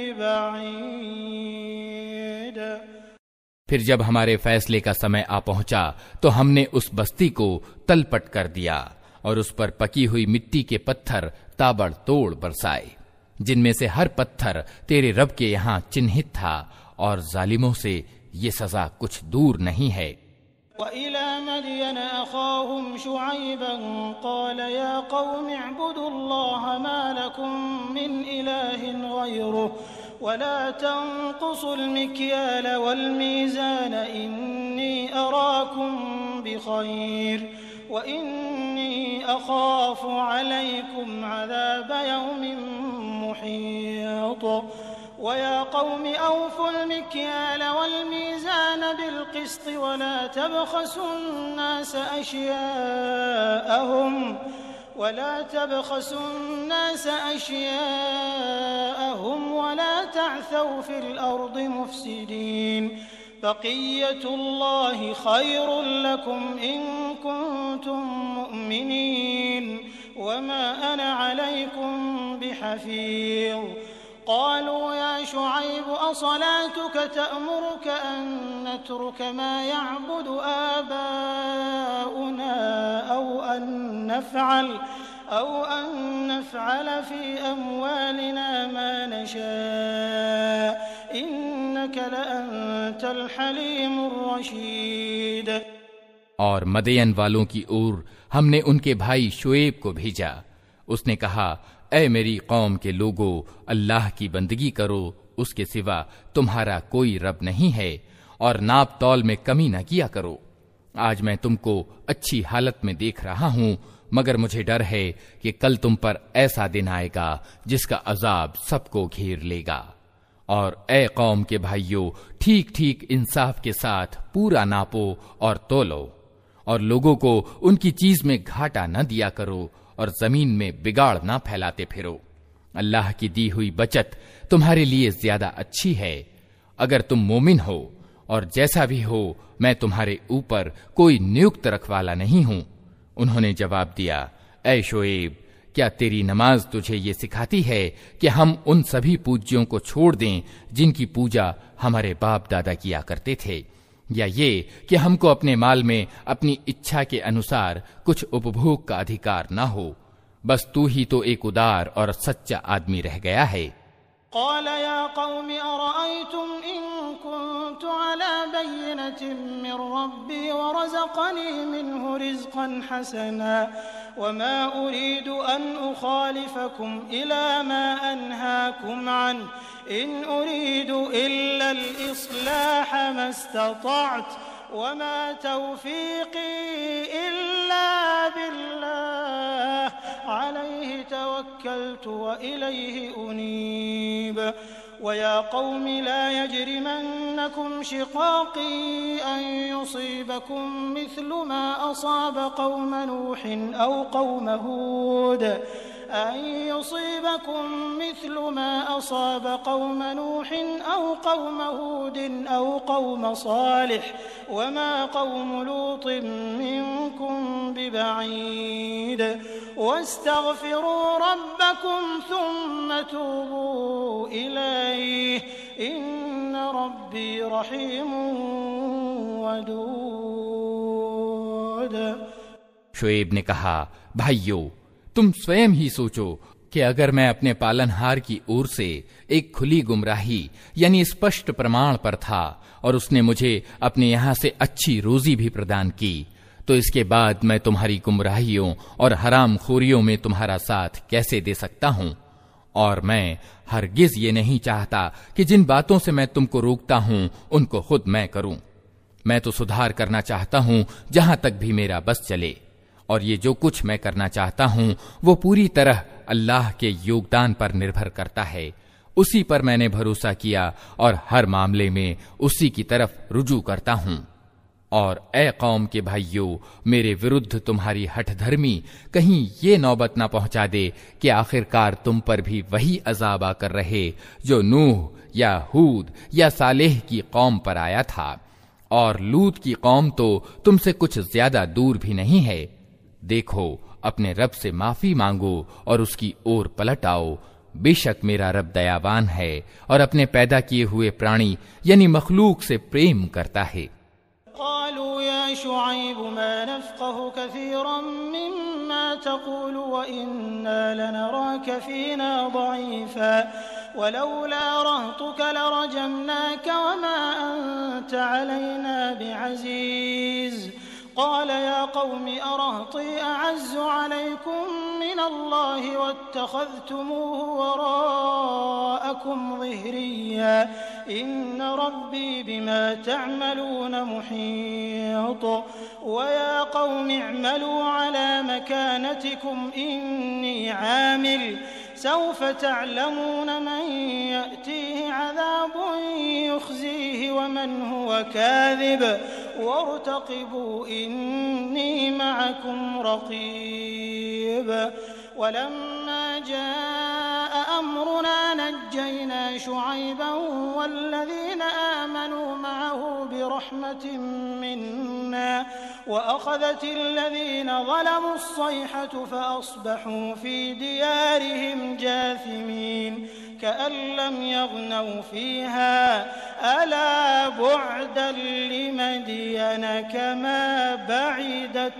S1: ببعيد।
S2: फिर जब हमारे फैसले का समय आ पहुंचा तो हमने उस बस्ती को तलपट कर दिया और उस पर पकी हुई मिट्टी के पत्थर ताबड़तोड़ बरसाए, जिनमें से हर पत्थर तेरे रब के यहाँ चिन्हित था और जालिमों से ये सजा कुछ दूर नहीं है।
S1: وإلى مدين أخاهم شعيبا قال يا قوم اعبدوا الله ما لكم من إله غيره ولا تنقصوا المكيال والميزان إني أراكم بخير وإني أخاف عليكم عذاب يوم محيط ويا قوم أوفوا المكيال والميزان بالقسط ولا تبخسوا الناس أشياءهم ولا تبخسوا الناس أشياءهم ولا تعثوا في الأرض مفسدين بقية الله خير لكم إن كنتم مؤمنين وما أنا عليكم بحفيظ قالوا يا شعيب أصلاتك تأمرك أن نترك ما يعبد آباؤنا أو أن نفعل أو أن نفعل في أموالنا ما نشاء إنك لأنت الحليم الرشيد।
S2: और मदयन वालों की ओर हमने उनके भाई शुएब को भेजा। उसने कहा, ऐ मेरी कौम के लोगों, अल्लाह की बंदगी करो, उसके सिवा तुम्हारा कोई रब नहीं है, और नाप तौल में कमी न किया करो। आज मैं तुमको अच्छी हालत में देख रहा हूं, मगर मुझे डर है कि कल तुम पर ऐसा दिन आएगा जिसका अजाब सबको घेर लेगा। और ए कौम के भाइयों, ठीक ठीक इंसाफ के साथ पूरा नापो और तोलो, और लोगों को उनकी चीज में घाटा न दिया करो, और जमीन में बिगाड़ न फैलाते फिरो। अल्लाह की दी हुई बचत तुम्हारे लिए ज्यादा अच्छी है, अगर तुम मोमिन हो, और जैसा भी हो मैं तुम्हारे ऊपर कोई नियुक्त रखवाला नहीं हूं। उन्होंने जवाब दिया, ऐ शोएब, क्या तेरी नमाज तुझे ये सिखाती है कि हम उन सभी पूज्यों को छोड़ दें जिनकी पूजा हमारे बाप दादा किया करते थे, या ये कि हमको अपने माल में अपनी इच्छा के अनुसार कुछ उपभोग का अधिकार न हो? बस तू ही तो एक उदार और सच्चा आदमी रह गया है।
S1: क़ाल या क़ौम अरअयतुम इन कुन्तु अला बय्यिनतिन मिन रब्बी व रज़क़नी मिन्हु रिज़क़न हसना व मा उरीदु अन उख़ालिफ़कुम इला मा अनहाकुम अन इन उरीदु इल्ला अल-इस्लाह मस्ततअत व मा तौफ़ीक़ी इल्ला बिल्लाह अलैहि तवक्कलतु व इलैहि उनीब व या कौम ला यजरिमन्नकुम शिक़ाक़ी अन युसीबकुम मिस्लु मा असाब कौम नूहिन औ कौम हूद अन युसीबकुम मिस्लु मा असाब कौम नूहिन औ कौम हूदिन औ कौम सालिह व मा कौम लूतिन मिनकुम बिबईद वस्तगफिरू रब्बकुम सुम्मा तूबू इलैहि इन्न रब्बी रहीमुन वदूद।
S2: शुएब ने कहा, भाइयों, तुम स्वयं ही सोचो कि अगर मैं अपने पालनहार की ओर से एक खुली गुमराही यानी स्पष्ट प्रमाण पर था और उसने मुझे अपने यहां से अच्छी रोजी भी प्रदान की, तो इसके बाद मैं तुम्हारी गुमराहियों और हराम खोरियों में तुम्हारा साथ कैसे दे सकता हूं? और मैं हरगिज ये नहीं चाहता कि जिन बातों से मैं तुमको रोकता हूं उनको खुद मैं करूं। मैं तो सुधार करना चाहता हूं जहां तक भी मेरा बस चले, और ये जो कुछ मैं करना चाहता हूं वो पूरी तरह अल्लाह के योगदान पर निर्भर करता है। उसी पर मैंने भरोसा किया और हर मामले में उसी की तरफ रुजू करता हूं। और ए कौम के भाइयों, मेरे विरुद्ध तुम्हारी हठधर्मी कहीं ये नौबत ना पहुंचा दे कि आखिरकार तुम पर भी वही अजाब आकर रहे जो नूह या हूद या सालेह की कौम पर आया था। और लूत की कौम तो तुमसे कुछ ज्यादा दूर भी नहीं है। देखो, अपने रब से माफी मांगो और उसकी ओर पलट आओ। बेशक मेरा रब दयावान है और अपने पैदा किए हुए प्राणी यानी मखलूक से प्रेम करता है।
S1: क़ालू या शुअयब मा नफ़क़हु कसीरन मिम्मा तक़ूलु व इन्ना लनराक फ़ीना ज़ईफ़ा वलौला रहतुक लरजमनाक वमा अंत अलैना बिअज़ीज़। क़ाल या क़ौम अरहती अअज़्ज़ु अलैकुम मिनल्लाहि वत्तख़ज़्तुमूहु वराअकुम ज़िहरिय्या इन्न रब्बी बिमा तअमलून मुहीत। वया क़ौम इअमलू अला मकानतिकुम इन्नी आमिल सौफ तअलमून मन यअतीहि अज़ाबुन युख़ज़ीहि वमन हुव काज़िब वर्तक़िबू इन्नी मअकुम रक़ीब। वलम्मा जाअ अम्रुना नज्जयना शुअयबा वल्लज़ीन आमनू मअहु बिरहमतिन मिन्ना वअख़ज़तिल्लज़ीन ज़लमू अस्सैहतु फ़अस्बहू फ़ी दियारिहिम जाथिमीन कअन लम यग़नव फ़ीहा अला बुअदन लिमदियन कमा बअदत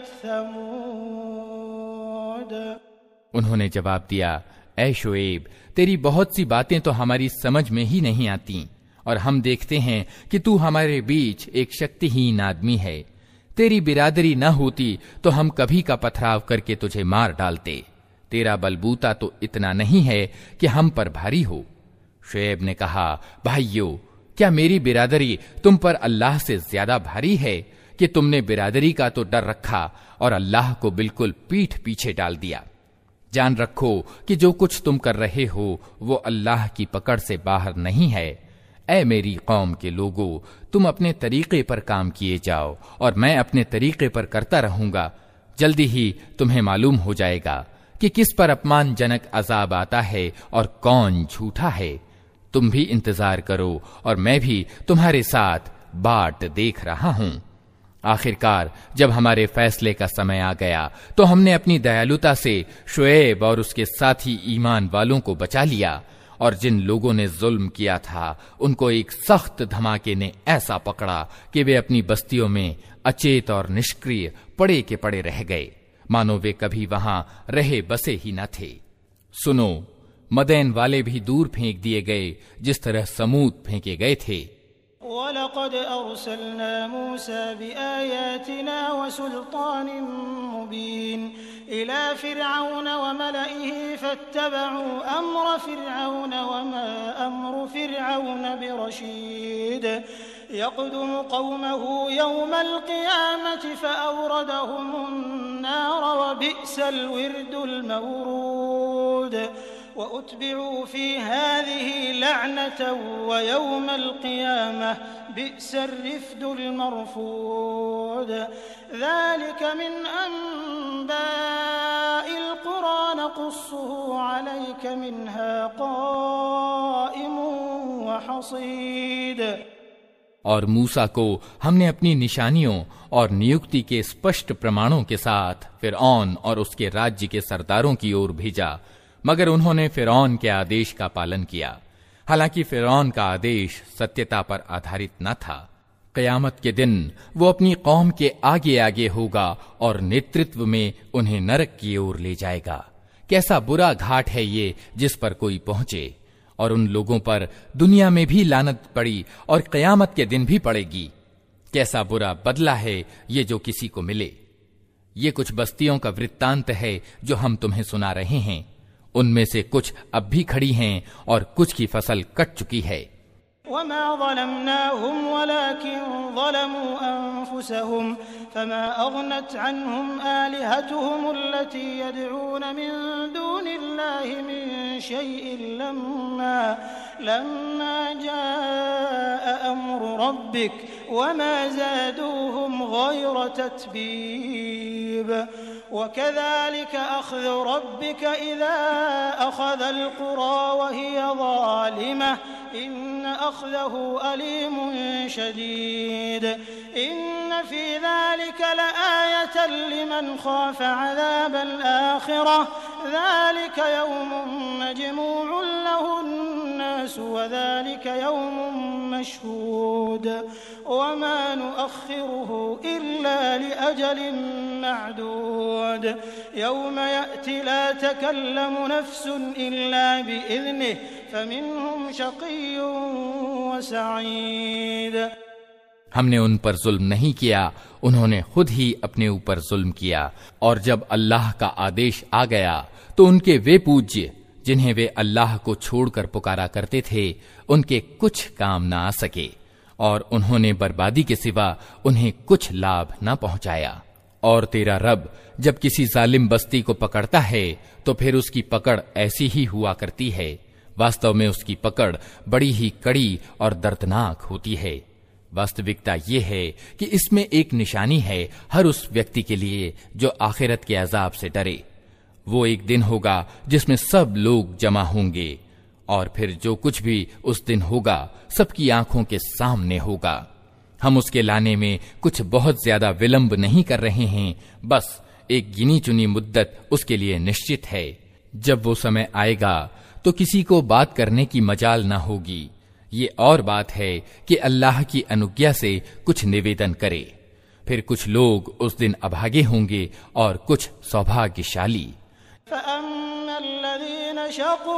S1: समूद।
S2: उन्होंने जवाब दिया, ऐ शुएब, तेरी बहुत सी बातें तो हमारी समझ में ही नहीं आती, और हम देखते हैं कि तू हमारे बीच एक शक्तिहीन आदमी है। तेरी बिरादरी न होती तो हम कभी का पथराव करके तुझे मार डालते। तेरा बलबूता तो इतना नहीं है कि हम पर भारी हो। शुएब ने कहा, भाइयों, क्या मेरी बिरादरी तुम पर अल्लाह से ज्यादा भारी है कि तुमने बिरादरी का तो डर रखा और अल्लाह को बिल्कुल पीठ पीछे डाल दिया। जान रखो कि जो कुछ तुम कर रहे हो वो अल्लाह की पकड़ से बाहर नहीं है। ऐ मेरी कौम के लोगों, तुम अपने तरीके पर काम किए जाओ और मैं अपने तरीके पर करता रहूंगा। जल्दी ही तुम्हें मालूम हो जाएगा कि किस पर अपमानजनक अजाब आता है और कौन झूठा है। तुम भी इंतजार करो और मैं भी तुम्हारे साथ बाट देख रहा हूं। आखिरकार जब हमारे फैसले का समय आ गया तो हमने अपनी दयालुता से शुएब और उसके साथी ईमान वालों को बचा लिया, और जिन लोगों ने जुल्म किया था उनको एक सख्त धमाके ने ऐसा पकड़ा कि वे अपनी बस्तियों में अचेत और निष्क्रिय पड़े के पड़े रह गए, मानो वे कभी वहां रहे बसे ही न थे। सुनो, मदैन वाले भी दूर फेंक दिए गए जिस तरह समूद फेंके गए थे।
S1: वलक़द अर्सलना मूसा बिआयातिना वसुल्तानिन मुबीन इला फिरऔन वमलइहि फत्तबअू अम्र फिरऔन वमा अम्रु फिरऔन बिरशीद यक़दुमु क़ौमहु यौमल क़ियामति फ़अवरदहुमुन्नार वबिअसल विर्दुल मवरूद वउत्बिऊ फी हाज़िही लअनतन वयौमल क़ियामह बिअसल रिफ़्दुल मरफ़ूद ज़ालिक मिन अंबाइल क़ुरा नक़ुस्सुहु अलैक मिन्हा क़ाइमुन व हसीद।
S2: और मूसा को हमने अपनी निशानियों और नियुक्ति के स्पष्ट प्रमाणों के साथ फिरऔन और उसके राज्य के सरदारों की ओर भेजा, मगर उन्होंने फिरौन के आदेश का पालन किया। हालांकि फिरौन का आदेश सत्यता पर आधारित न था। क़यामत के दिन वो अपनी कौम के आगे आगे होगा और नेतृत्व में उन्हें नरक की ओर ले जाएगा। कैसा बुरा घाट है ये जिस पर कोई पहुंचे। और उन लोगों पर दुनिया में भी लानत पड़ी और क़यामत के दिन भी पड़ेगी। कैसा बुरा बदला है ये जो किसी को मिले। ये कुछ बस्तियों का वृत्तांत है जो हम तुम्हें सुना रहे हैं। उनमें से कुछ अब भी खड़ी हैं और कुछ की फसल कट चुकी है।
S1: वमा ज़लमनाहुम वलाकिन ज़लमू अनफुसहुम फमा अग़नत अन्हुम आलिहतुहुम अल्लती यदऊन मिन दूनिल्लाहि मिन शैइन लम्मा लम्मा जाअ अम्रु रब्बिक वमा ज़ादूहुम गैर तत्बीब वकज़ालिक अख़्ज़ु रब्बिक इज़ा अख़ज़ल क़ुरा वहिय ज़ालिमह इन्न अख़्ज़हु अलीमुन शदीद इन्न फ़ी ज़ालिक लआयतन लिमन ख़ाफ़ अज़ाबल आख़िरह ज़ालिक यौमुन मजमूउन लहुन्नास वज़ालिक यौमुन मशहूद वमा नुअख़्ख़िरुहु इल्ला लिअजलिन मअदूद यौम यअति ला तकल्लमु नफ्सुन इल्ला बिइज़निहि फमिनहुम शक़िय्युन व सईद।
S2: हमने उन पर जुल्म नहीं किया, उन्होंने खुद ही अपने ऊपर जुल्म किया। और जब अल्लाह का आदेश आ गया तो उनके वे पूज्य जिन्हें वे अल्लाह को छोड़कर पुकारा करते थे उनके कुछ काम न आ सके, और उन्होंने बर्बादी के सिवा उन्हें कुछ लाभ न पहुंचाया। और तेरा रब जब किसी जालिम बस्ती को पकड़ता है तो फिर उसकी पकड़ ऐसी ही हुआ करती है। वास्तव में उसकी पकड़ बड़ी ही कड़ी और दर्दनाक होती है। वास्तविकता ये है कि इसमें एक निशानी है हर उस व्यक्ति के लिए जो आखिरत के अजाब से डरे। वो एक दिन होगा जिसमें सब लोग जमा होंगे, और फिर जो कुछ भी उस दिन होगा सबकी आंखों के सामने होगा। हम उसके लाने में कुछ बहुत ज्यादा विलंब नहीं कर रहे हैं, बस एक गिनी चुनी मुद्दत उसके लिए निश्चित है। जब वो समय आएगा तो किसी को बात करने की मजाल न होगी। ये और बात है कि अल्लाह की अनुज्ञा से कुछ निवेदन करे। फिर कुछ लोग उस दिन अभागे होंगे और कुछ सौभाग्यशाली।
S1: फ़अम्मल्लज़ीन शक़ू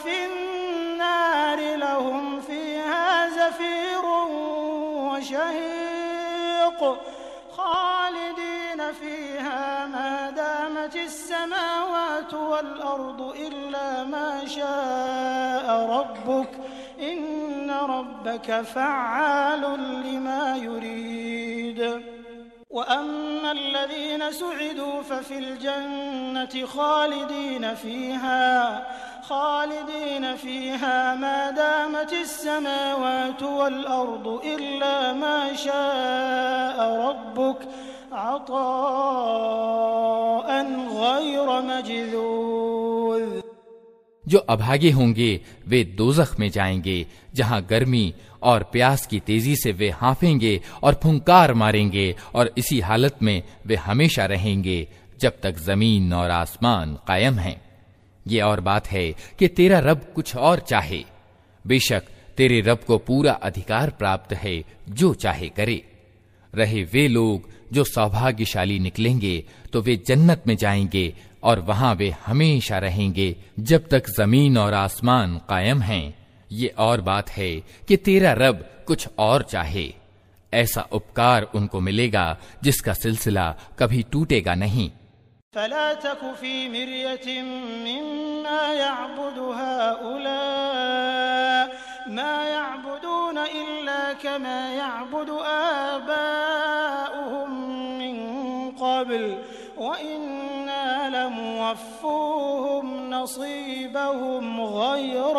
S1: फ़फ़िन्नारि लहुम फ़ीहा ज़फ़ीरुन व शहीक़ खालिदीन फीहा मा दामतिस समावातु वल अर्दु इल्ला मा शाअ रब्बुक इन्न रब्बक फ़अ्आलुन लिमा युरीद। वअम्मा अल्लज़ीन सुइदू फ़फ़िल जन्नति खालिदीन फीहा खालिदीन फीहा मा दामतिस समावातु वल अर्दु इल्ला मा शाअ रब्बुक अताअन गैर मजदूद।
S2: जो अभागे होंगे वे दोज़ख में जाएंगे, जहां गर्मी और प्यास की तेजी से वे हांफेंगे और फुंकार मारेंगे, और इसी हालत में वे हमेशा रहेंगे जब तक जमीन और आसमान कायम हैं। ये और बात है कि तेरा रब कुछ और चाहे। बेशक तेरे रब को पूरा अधिकार प्राप्त है, जो चाहे करे। रहे वे लोग जो सौभाग्यशाली निकलेंगे तो वे जन्नत में जाएंगे और वहां वे हमेशा रहेंगे जब तक जमीन और आसमान कायम हैं। ये और बात है कि तेरा रब कुछ और चाहे। ऐसा उपकार उनको मिलेगा जिसका सिलसिला कभी टूटेगा नहीं।
S1: फला तकु फी मिर्यतिन मिम्मा यअबुदु हाउला मा यअबुदून इल्ला कमा यअबुदु आबाउहुम मिन क़ब्ल व इन्ना लमुवफ़्फ़ूहुम नसीबहुम गैर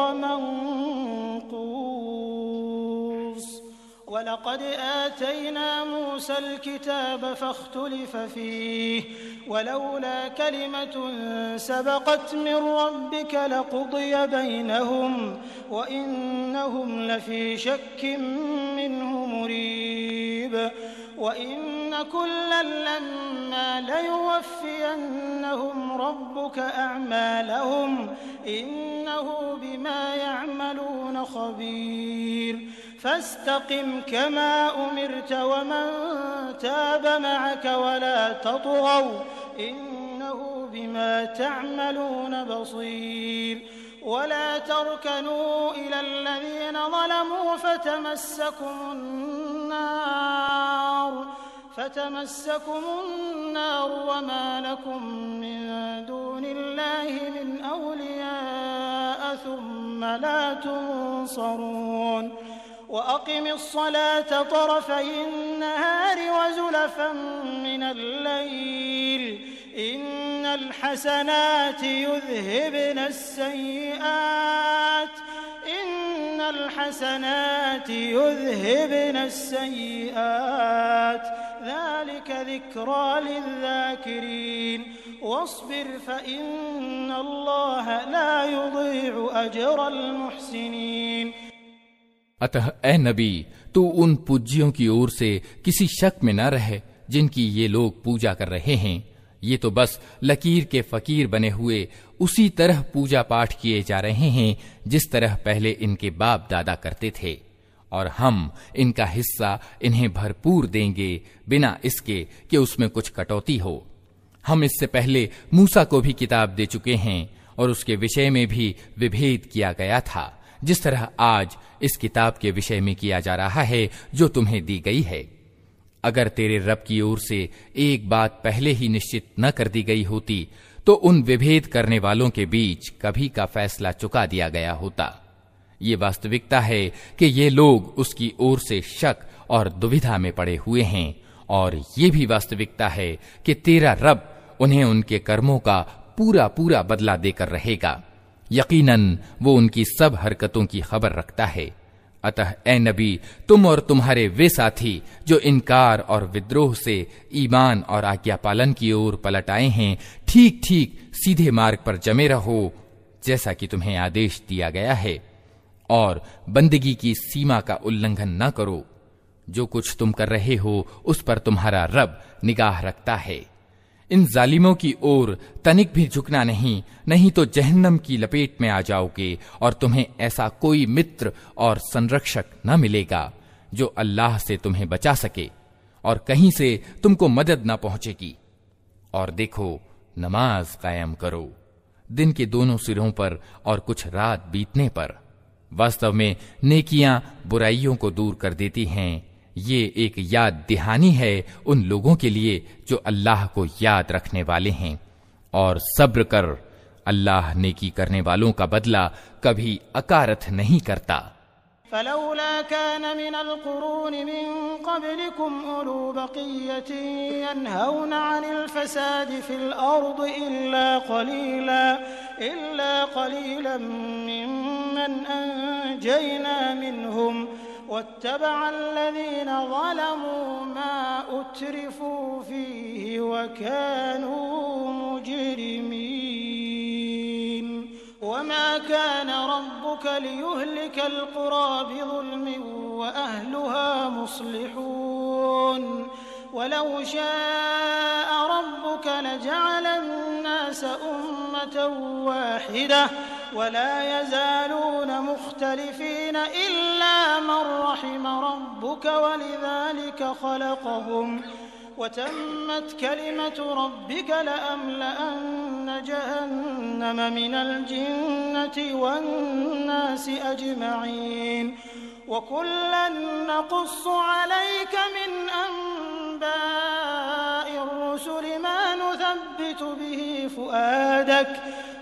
S1: मंक़ूस। वलक़द आतैना मूसल किताब फ़ख्तुलिफ़ फ़ीह वलौला कलिमतुन सबक़त मिन रब्बिक लक़ुदिय बैनहुम व इन्नहुम लफ़ी शक्किन मिन्हु मुरीब। व इन्न कुल्लन लम्मा लयुवफ़्फ़ियन्नहुम रब्बुक अअमालहुम इन्नहु बिमा यअमलून ख़बीर। फस्तक़िम कमा उमिरत वमन ताब मअक वला तطغوا इन्नहु बिमा तअमलून बसीर। वला तर्कनू इलल्लज़ीन ज़लमू फतमस्सकुमुन्नार फतमस्सकुमुन्नार वमा लकुम मिन दूनिल्लाहि मिन औलियाअ थुम्म ला तुंसरून। وأقم الصلاة طرفي النهار وزلفا من الليل إن الحسنات يذهبن السيئات إن الحسنات يذهبن السيئات ذلك ذكرى للذاكرين واصبر فإن الله لا يضيع أجر المحسنين।
S2: अतः ए नबी, तू उन पूज्यों की ओर से किसी शक में न रहे जिनकी ये लोग पूजा कर रहे हैं। ये तो बस लकीर के फकीर बने हुए उसी तरह पूजा पाठ किए जा रहे हैं जिस तरह पहले इनके बाप दादा करते थे, और हम इनका हिस्सा इन्हें भरपूर देंगे बिना इसके कि उसमें कुछ कटौती हो। हम इससे पहले मूसा को भी किताब दे चुके हैं और उसके विषय में भी विभेद किया गया था, जिस तरह आज इस किताब के विषय में किया जा रहा है जो तुम्हें दी गई है। अगर तेरे रब की ओर से एक बात पहले ही निश्चित न कर दी गई होती तो उन विभेद करने वालों के बीच कभी का फैसला चुका दिया गया होता। ये वास्तविकता है कि ये लोग उसकी ओर से शक और दुविधा में पड़े हुए हैं, और ये भी वास्तविकता है कि तेरा रब उन्हें उनके कर्मों का पूरा पूरा बदला देकर रहेगा। यकीनन वो उनकी सब हरकतों की खबर रखता है। अतः ए नबी, तुम और तुम्हारे वे साथी जो इनकार और विद्रोह से ईमान और आज्ञा पालन की ओर पलट आए हैं, ठीक ठीक सीधे मार्ग पर जमे रहो जैसा कि तुम्हें आदेश दिया गया है, और बंदगी की सीमा का उल्लंघन न करो। जो कुछ तुम कर रहे हो उस पर तुम्हारा रब निगाह रखता है। इन जालिमों की ओर तनिक भी झुकना नहीं, नहीं तो जहन्नम की लपेट में आ जाओगे और तुम्हें ऐसा कोई मित्र और संरक्षक न मिलेगा जो अल्लाह से तुम्हें बचा सके, और कहीं से तुमको मदद न पहुंचेगी। और देखो, नमाज कायम करो दिन के दोनों सिरों पर और कुछ रात बीतने पर। वास्तव में नेकियां बुराइयों को दूर कर देती हैं, ये एक याद दहानी है उन लोगों के लिए जो अल्लाह को याद रखने वाले हैं और सब्र कर। अल्लाह नेकी करने वालों का बदला कभी अकारथ नहीं करता।
S1: फलौला कान मिनल कुरून मिन क़ब्लिकुम उलू बक़िय्यतिन यन्हौना अनिल फ़सादि फ़िल अर्दि इल्ला क़लीला इल्ला क़लीलन मिम्मन अंजयना मिनहुम वत्तबअल्लज़ीना ज़लमू मा उत्रिफू फ़ीहि वकानू मुजरिमीन। वमा कान रब्बुक लियुहलिकल क़ुरा बिज़ुल्मिन वअहलुहा मुस्लिहून वलौ शाअ रब्बुक लजअलन नास उम्मतन वाहिदह वला यज़ालून मुख्तलिफीन इल्ला मन रहिम रब्बुक वलिज़ालिक ख़लक़हुम वतम्मत कलिमतु रब्बिक लअम्लअन्न जहन्नम मिनल जिन्नति वन्नासि अजमईन वकुल्लन नक़ुस्सु अलैक मिन अंबाइर रुसुलि मा नुथब्बितु बिही फुआदक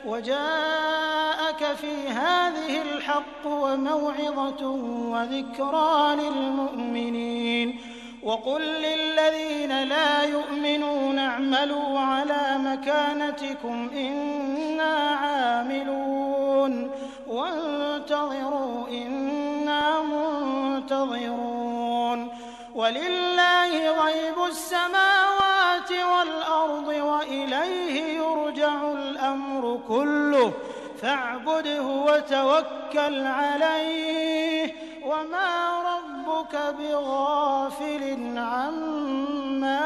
S1: वजाअक फी हाज़िहिल हक़्क़ु वमौइज़तुन वज़िक्रा लिलमुअ्मिनीन वक़ुल लिल्लज़ीन ला युअ्मिनून अअमलू अला मकानतिकुम इन्ना आमिलून वंतज़िरू इन्ना मुंतज़िरून वलिल्लाहि ग़ैबुस समावाति वल अर्दि व इलैहि युरजउल अम्रु कुल्लुहु फ़अब्दुहु व तवक्कल अलैहि वमा रब्बुक बिग़ाफ़िलिन अम्मा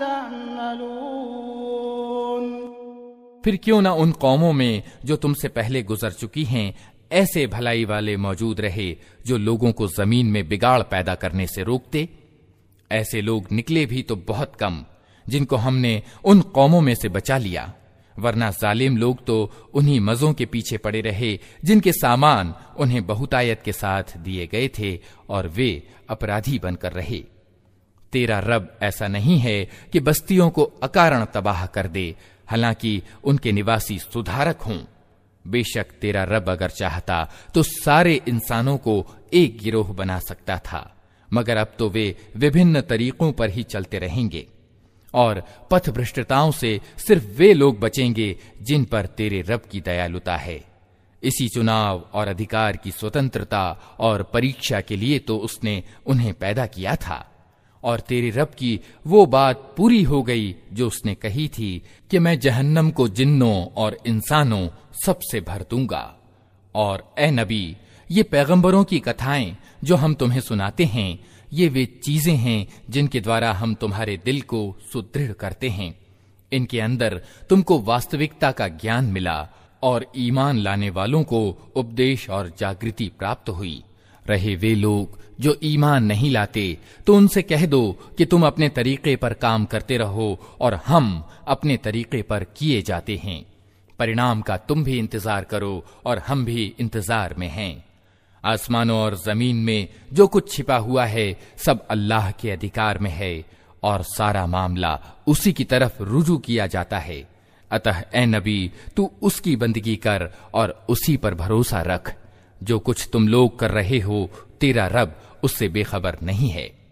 S1: तअमलून।
S2: फिर क्यों न उन कौमों में जो तुमसे पहले गुजर चुकी हैं ऐसे भलाई वाले मौजूद रहे जो लोगों को जमीन में बिगाड़ पैदा करने से रोकते। ऐसे लोग निकले भी तो बहुत कम, जिनको हमने उन कौमों में से बचा लिया, वरना जालिम लोग तो उन्हीं मजों के पीछे पड़े रहे जिनके सामान उन्हें बहुतायत के साथ दिए गए थे और वे अपराधी बनकर रहे। तेरा रब ऐसा नहीं है कि बस्तियों को अकारण तबाह कर दे, हालांकि उनके निवासी सुधारक हों। बेशक तेरा रब अगर चाहता तो सारे इंसानों को एक गिरोह बना सकता था, मगर अब तो वे विभिन्न तरीकों पर ही चलते रहेंगे और पथभ्रष्टताओं से सिर्फ वे लोग बचेंगे जिन पर तेरे रब की दयालुता है। इसी चुनाव और अधिकार की स्वतंत्रता और परीक्षा के लिए तो उसने उन्हें पैदा किया था। और तेरे रब की वो बात पूरी हो गई जो उसने कही थी कि मैं जहन्नम को जिन्नों और इंसानों सबसे भर दूंगा। और ए नबी, ये पैगंबरों की कथाएं जो हम तुम्हें सुनाते हैं, ये वे चीजें हैं जिनके द्वारा हम तुम्हारे दिल को सुदृढ़ करते हैं। इनके अंदर तुमको वास्तविकता का ज्ञान मिला और ईमान लाने वालों को उपदेश और जागृति प्राप्त हुई। रहे वे लोग जो ईमान नहीं लाते तो उनसे कह दो कि तुम अपने तरीके पर काम करते रहो और हम अपने तरीके पर किए जाते हैं। परिणाम का तुम भी इंतजार करो और हम भी इंतजार में हैं। आसमानों और जमीन में जो कुछ छिपा हुआ है सब अल्लाह के अधिकार में है और सारा मामला उसी की तरफ रुजू किया जाता है। अतः ए नबी, तू उसकी बंदगी कर और उसी पर भरोसा रख। जो कुछ तुम लोग कर रहे हो तेरा रब उससे बेखबर नहीं है।